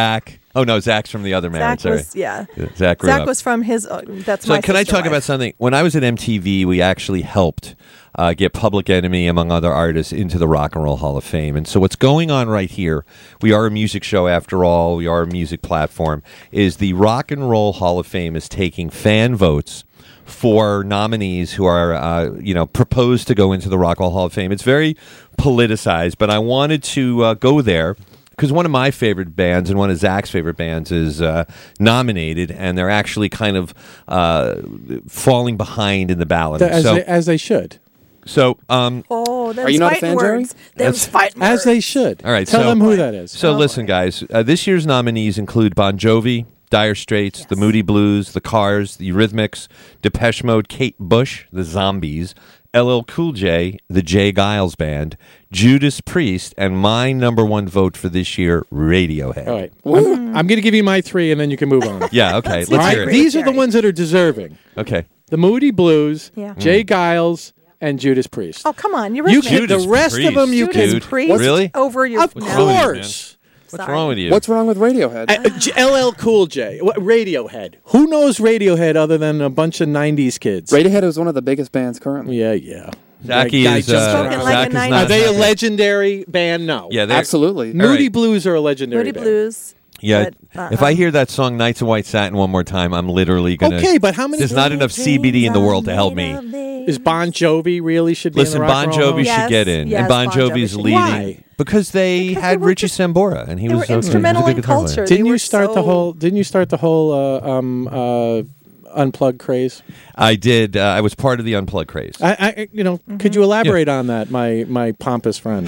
Oh no, Zach's from the other marriage. Zach was, Sorry. yeah. Zach grew Zach up. was from his. That's So my can I sister talk wife. about something? When I was at MTV, we actually helped get Public Enemy, among other artists, into the Rock and Roll Hall of Fame. And so what's going on right here, we are a music show after all, we are a music platform, is the Rock and Roll Hall of Fame is taking fan votes for nominees who are, proposed to go into the Rock and Roll Hall of Fame. It's very politicized, but I wanted to go there because one of my favorite bands and one of Zach's favorite bands is nominated, and they're actually kind of falling behind in the ballot. As they should. So, Oh, those Are you not a fighting fan, Jerry? words. Those fighting As words. they should. all right, Tell so, them who that is. So listen, guys, this year's nominees include Bon Jovi, Dire Straits, the Moody Blues, the Cars, the Eurythmics, Depeche Mode, Kate Bush, the Zombies, LL Cool J, the Jay Giles Band, Judas Priest, and my number one vote for this year, Radiohead. All right. I'm going to give you my three, and then you can move on. Yeah, okay. Let's Let's All hear right. it. These are the ones that are deserving. Okay. The Moody Blues, Yeah. Jay Giles, and Judas Priest. Oh, come on. You Eurythmics. can, the rest of them you Judas can... Priest Really? over your... Of no. course. What's Sorry. wrong with you? What's wrong with Radiohead? LL Cool J. Radiohead. Who knows Radiohead other than a bunch of 90s kids? Radiohead is one of the biggest bands currently. Yeah. Zachy Guy is, jumps Spoken around. like Zach a is 90s. not Are they a happy. legendary band? No. Yeah, they're- Absolutely. Moody right. Blues are a legendary Moody band. Blues. Yeah, But, if I hear that song "Nights in White Satin" one more time, I'm literally gonna. Okay, but how many... There's not enough CBD in the world to help me. Is Bon Jovi really should be Listen, in the Bon Rock and Roll Jovi Hall? should get in, Yes, and Bon Bon Jovi Jovi's should. leading Why? because they Because had they were Richie just- Sambora, and he they was were he was a instrumental good in guitar player. culture. Didn't They you were start the whole unplugged craze? I did. I was part of the Unplugged craze. Could you elaborate on that, my pompous friend?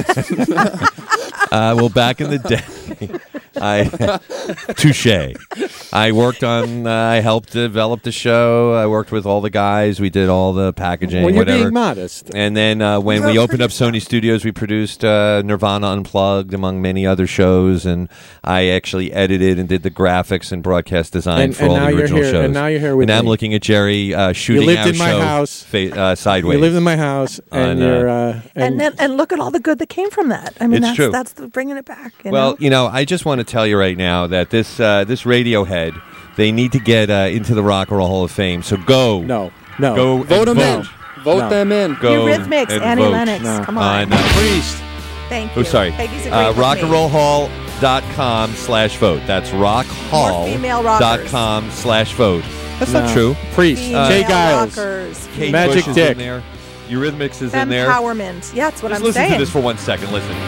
Well, back in the day, touche. I worked on. I helped develop the show. I worked with all the guys. We did all the packaging. Well, you're whatever. being modest. And then when we opened up Sony Studios, we produced Nirvana Unplugged, among many other shows. And I actually edited and did the graphics and broadcast design for all the original shows. And now you're here with And now I'm me. looking at Jerry shooting You lived our in my show house. sideways. You lived in my house, and you're... And look at all the good that came from that. I mean, It's true. that's bringing it back. Well, I just want to tell you right now that this Radiohead, they need to get into the Rock and Roll Hall of Fame. So go. No. Go Vote and them in. Vote them in. Go Eurythmics, and Annie vote. Lennox. No. Come on. Priest. Thank you. Oh, sorry. Peggy's agreeing with me. rockandrollhall.com/vote. That's More female rockers. rockhall.com/vote. That's not true. Priest. Female Jay Giles. rockers. Kate Magic Bush is Dick. in there. Eurythmics is in there. Empowerment. Yeah, that's what Just I'm listen saying. to this for 1 second. Listen.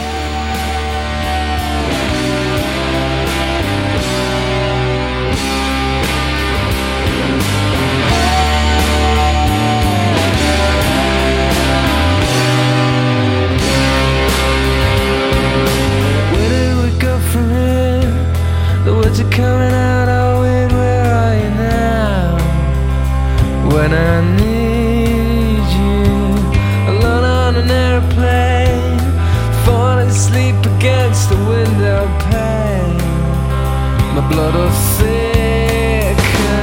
Where do we go from here? The words are coming out all weird. Where are you now? When I need you, alone on an airplane, falling asleep against the window pane. My blood will thicken.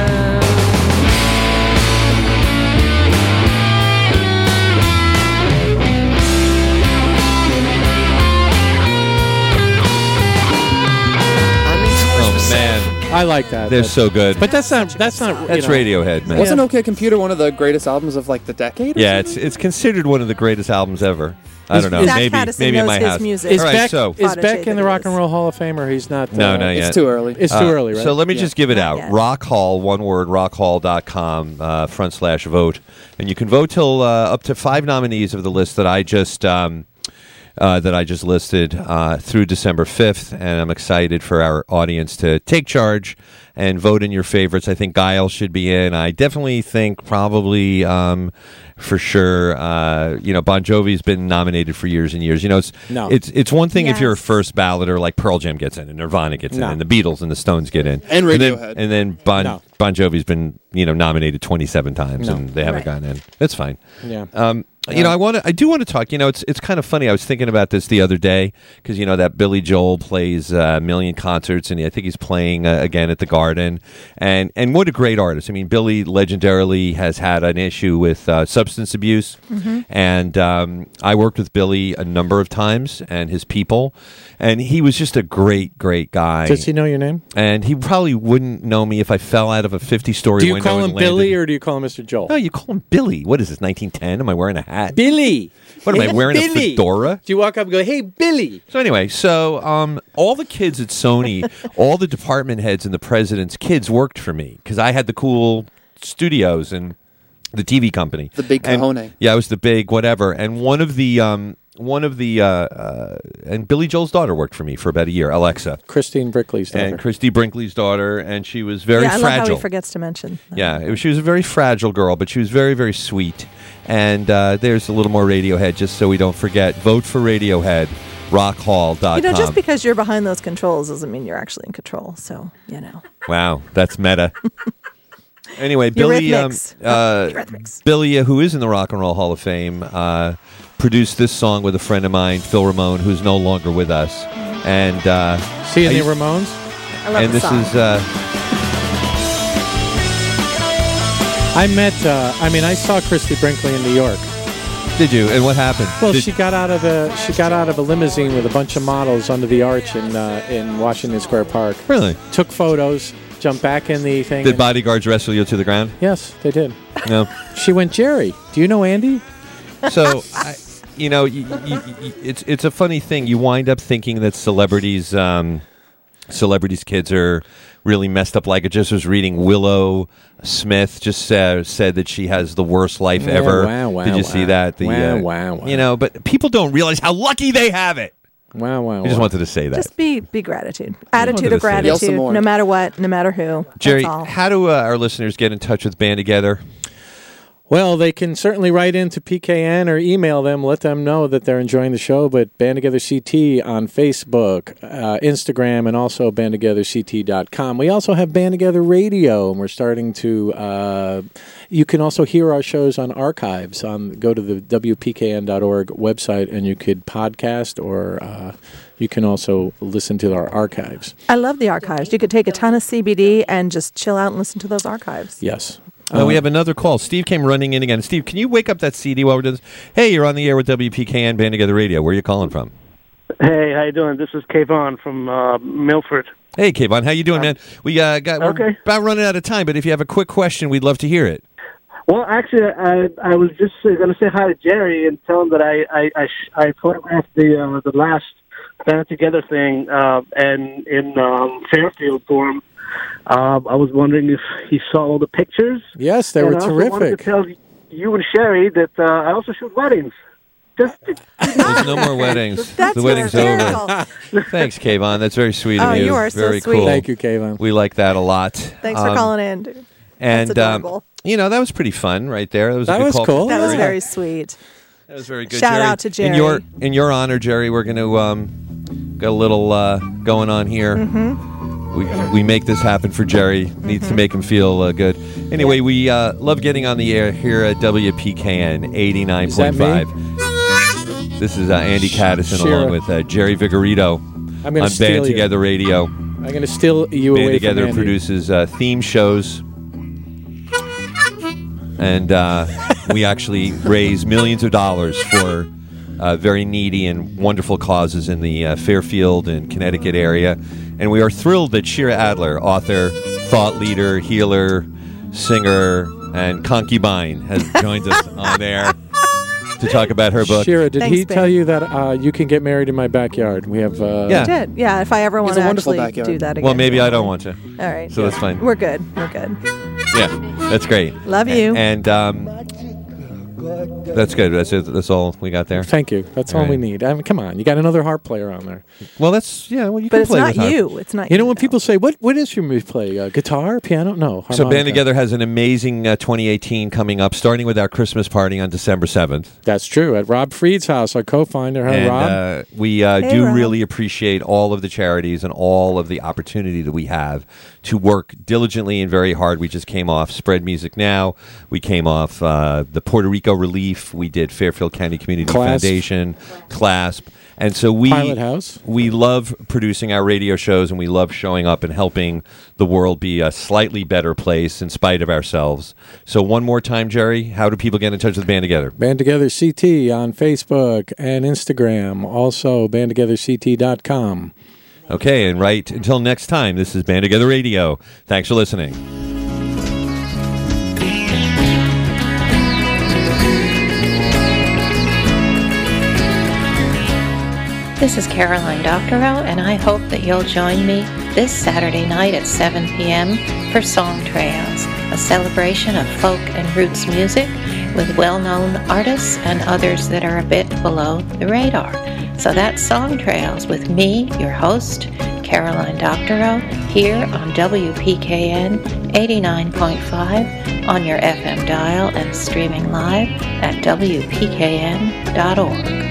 Oh, man. I like that. They're so good. But that's not. That's you know, Radiohead, man. Wasn't OK Computer one of the greatest albums of like the decade? or Yeah, something? it's considered one of the greatest albums ever. I don't know. Zach Maybe Pattison in knows my his house. music. Is All right, Beck so is Prodigy Beck in the that Rock is. and Roll Hall of Fame, or he's not? No, not yet. It's too early. It's too early, right? So let me Yeah. just give it Not out. yet. Rock Hall, one word, rockhall.com, /vote. And you can vote till up to 5 nominees of the list that I just listed through December 5th. And I'm excited for our audience to take charge and vote in your favorites. I think Guile should be in. I definitely think probably for sure, Bon Jovi's been nominated for years and years. It's one thing if you're a Yes. first balloter, like Pearl Jam gets in, and Nirvana gets No. in, and the Beatles and the Stones get in, And Radiohead. and then No. Bon Jovi's been nominated 27 times, No. and they haven't Right. gotten in. That's fine. Yeah. You know, I do want to talk. You know, it's kind of funny. I was thinking about this the other day because you know that Billy Joel plays a million concerts, and I think he's playing again at the Garden. And what a great artist! I mean, Billy legendarily has had an issue with substance abuse, and I worked with Billy a number of times and his people, and he was just a great guy. Does he know your name? And he probably wouldn't know me if I fell out of a 50-story Do you window. call him and landed. Billy or do you call him Mr. Joel? No, you call him Billy. What is this, 1910? Am I wearing a hat? Billy. What am I Hey, wearing? Billy. A fedora? Do you walk up and go, "Hey, Billy"? So anyway, all the kids at Sony, all the department heads and the president's kids worked for me because I had the cool studios and the TV company, The big cojones. Yeah, I was the big whatever. And and Billy Joel's daughter worked for me for about a year, Alexa. Christine Brinkley's daughter. And Christy Brinkley's daughter, and she was very I fragile. love how he forgets to mention that. Yeah, she was a very fragile girl, but she was very, very sweet. And there's a little more Radiohead, just so we don't forget. Vote for Radiohead, rockhall.com. You know, just because you're behind those controls doesn't mean you're actually in control. So, you know. Wow, that's meta. Anyway, Billy, Eurythmics. Billy, who is in the Rock and Roll Hall of Fame, produced this song with a friend of mine, Phil Ramone, who's no longer with us. And See any Ramones? I love and the this song. is I saw Christy Brinkley in New York. did you? And what happened? Well, she got out of a limousine with a bunch of models under the arch in Washington Square Park. Really? Took photos, jumped back in the thing. Did bodyguards wrestle you to the ground? Yes, they did. No. She went, "Jerry, do you know Andy?" So, it's a funny thing. You wind up thinking that celebrities' kids are really messed up. Like I just was reading Willow Smith just said that she has the worst life ever. Wow, Did you see that? Wow. You know, but people don't realize how lucky they have it. Wow. I just wanted to say that. Just be gratitude. Attitude wanted of to say that. Yell some gratitude, more. no matter what, no matter who. Jerry, That's all. how do our listeners get in touch with Band Together? Well, they can certainly write into PKN or email them, let them know that they're enjoying the show. But Band Together CT on Facebook, Instagram, and also bandtogetherct.com. We also have Band Together Radio, and we're starting to. You can also hear our shows on archives. Go to the WPKN.org website, and you could podcast, or you can also listen to our archives. I love the archives. You could take a ton of CBD and just chill out and listen to those archives. Yes. We have another call. Steve came running in again. Steve, can you wake up that CD while we're doing this? Hey, you're on the air with WPKN Band Together Radio. Where are you calling from? Hey, how you doing? This is Kayvon from Milford. Hey, Kayvon. How you doing, man? We're about running out of time, but if you have a quick question, we'd love to hear it. Well, actually, I was just going to say hi to Jerry and tell him that I photographed the last Band Together thing and in Fairfield for him. I was wondering if he saw all the pictures. Yes, they were I also wanted terrific. to tell you and Sherry that I also shoot weddings. There's no more weddings. That's The wedding's hysterical. over. Thanks, Kayvon. That's very sweet of Oh, you. you are so very sweet. cool. Thank you, Kayvon. We like that a lot. Thanks for calling in, dude. And That's adorable. that was pretty fun right there. That was a That good was call. cool. That was Yeah. very sweet. That was very good. Shout Jerry. out to Jerry. In your honor, Jerry, we're going to got a little going on here. Mm-hmm. We make this happen for Jerry. Needs to make him feel good. Anyway, we love getting on the air here at WPKN 89.5. This is Andy Caddison Shira. along with Jerry Vigorito I'm going on to steal Band you. Together Radio. I'm going to steal you Band away Together from Andy. produces theme shows. And we actually raise millions of dollars for very needy and wonderful causes in the Fairfield and Connecticut area. And we are thrilled that Shira Adler, author, thought leader, healer, singer, and concubine, has joined us on air to talk about her book. Shira, did Thanks, he babe. tell you that you can get married in my backyard? We have. Yeah. I did. Yeah, if I ever want a to wonderful actually backyard. do that again. Well, maybe I don't want to. All right. So that's fine. We're good. We're good. Yeah, that's great. Love you. And that's good. That's it. That's all we got there. Thank you. That's all All we right. need. I mean, come on, you got another harp player on there. Well, that's Well, you But can it's play not with harp. you. It's not You know when though. people say, "What instrument do you play? Guitar, piano?" No. So harmonica. Band Together has an amazing 2018 coming up, starting with our Christmas party on December 7th. That's true. At Rob Freed's house, our co-founder, And Rob. we Hey, do Rob. really appreciate all of the charities and all of the opportunity that we have to work diligently and very hard. We just came off Spread Music Now. We came off the Puerto Rico Relief Relief. We did Fairfield County Community Clasp. Foundation, CLASP. And so Pilot House. we love producing our radio shows, and we love showing up and helping the world be a slightly better place in spite of ourselves. So one more time, Jerry, how do people get in touch with Band Together? Band Together CT on Facebook and Instagram. Also, bandtogetherct.com. Okay, and right until next time, this is Band Together Radio. Thanks for listening. This is Caroline Doctorow, and I hope that you'll join me this Saturday night at 7 p.m. for Song Trails, a celebration of folk and roots music with well-known artists and others that are a bit below the radar. So that's Song Trails with me, your host, Caroline Doctorow, here on WPKN 89.5 on your FM dial and streaming live at WPKN.org.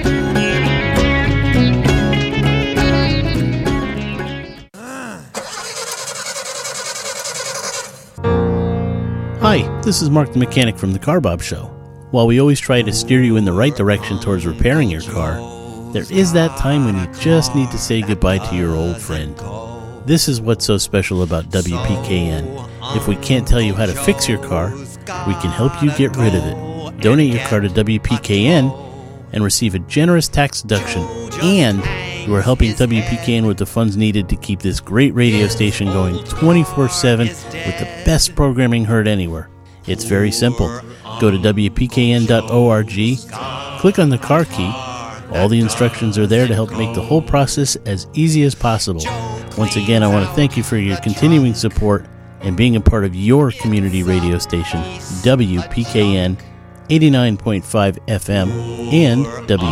Hi, this is Mark the Mechanic from the Car Bob Show. While we always try to steer you in the right direction towards repairing your car, there is that time when you just need to say goodbye to your old friend. This is what's so special about WPKN. If we can't tell you how to fix your car, we can help you get rid of it. Donate your car to WPKN and receive a generous tax deduction, and you are helping WPKN with the funds needed to keep this great radio station going 24/7 with the best programming heard anywhere. It's very simple. Go to WPKN.org, click on the car key. All the instructions are there to help make the whole process as easy as possible. Once again, I want to thank you for your continuing support and being a part of your community radio station, WPKN 89.5 FM and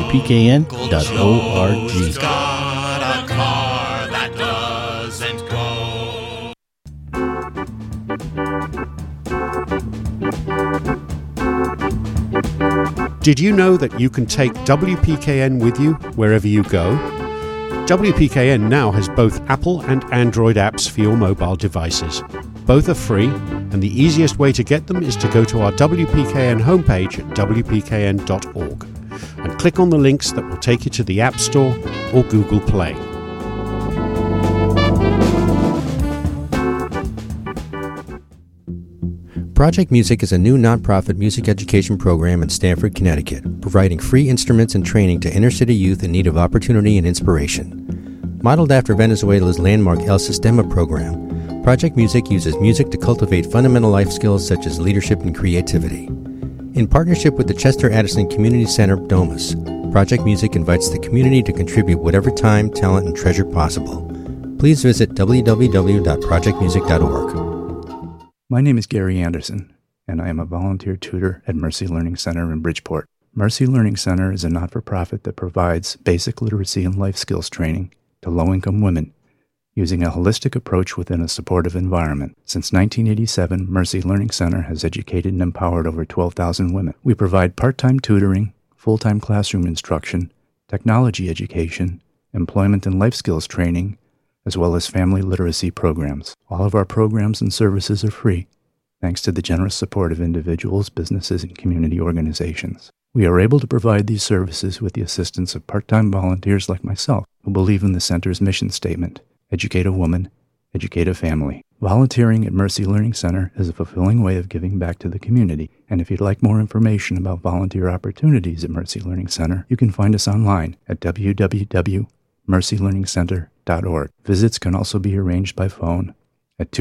WPKN.org. Got a car that doesn't go. Did you know that you can take WPKN with you wherever you go? WPKN now has both Apple and Android apps for your mobile devices. Both are free, and the easiest way to get them is to go to our WPKN homepage at WPKN.org and click on the links that will take you to the App Store or Google Play. Project Music is a new nonprofit music education program in Stamford, Connecticut, providing free instruments and training to inner-city youth in need of opportunity and inspiration. Modeled after Venezuela's landmark El Sistema program, Project Music uses music to cultivate fundamental life skills such as leadership and creativity. In partnership with the Chester Addison Community Center, Domus, Project Music invites the community to contribute whatever time, talent, and treasure possible. Please visit www.projectmusic.org. My name is Gary Anderson, and I am a volunteer tutor at Mercy Learning Center in Bridgeport. Mercy Learning Center is a not-for-profit that provides basic literacy and life skills training to low-income women using a holistic approach within a supportive environment. Since 1987, Mercy Learning Center has educated and empowered over 12,000 women. We provide part-time tutoring, full-time classroom instruction, technology education, employment and life skills training, as well as family literacy programs. All of our programs and services are free, thanks to the generous support of individuals, businesses, and community organizations. We are able to provide these services with the assistance of part-time volunteers like myself, who believe in the center's mission statement: educate a woman, educate a family. Volunteering at Mercy Learning Center is a fulfilling way of giving back to the community, and if you'd like more information about volunteer opportunities at Mercy Learning Center, you can find us online at www.mercylearningcenter.org. Visits can also be arranged by phone at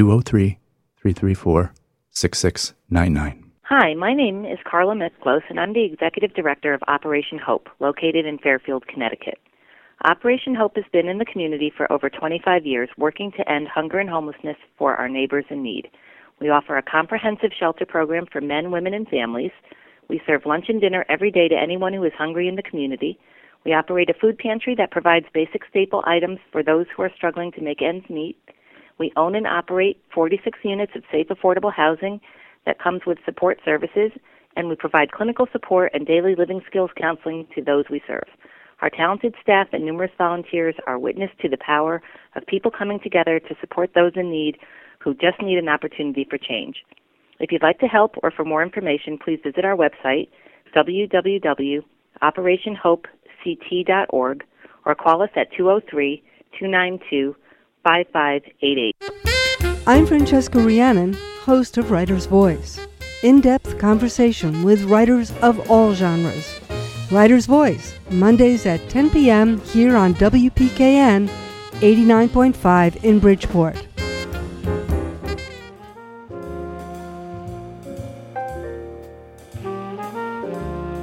203-334-6699. Hi, my name is Carla Misklos, and I'm the Executive Director of Operation Hope, located in Fairfield, Connecticut. Operation Hope has been in the community for over 25 years, working to end hunger and homelessness for our neighbors in need. We offer a comprehensive shelter program for men, women, and families. We serve lunch and dinner every day to anyone who is hungry in the community. We operate a food pantry that provides basic staple items for those who are struggling to make ends meet. We own and operate 46 units of safe, affordable housing that comes with support services, and we provide clinical support and daily living skills counseling to those we serve. Our talented staff and numerous volunteers are witness to the power of people coming together to support those in need who just need an opportunity for change. If you'd like to help or for more information, please visit our website, www.operationhopect.org or call us at 203-292-5588. I'm Francesca Rhiannon, host of Writer's Voice. In-depth conversation with writers of all genres. Writer's Voice, Mondays at 10 p.m. here on WPKN 89.5 in Bridgeport.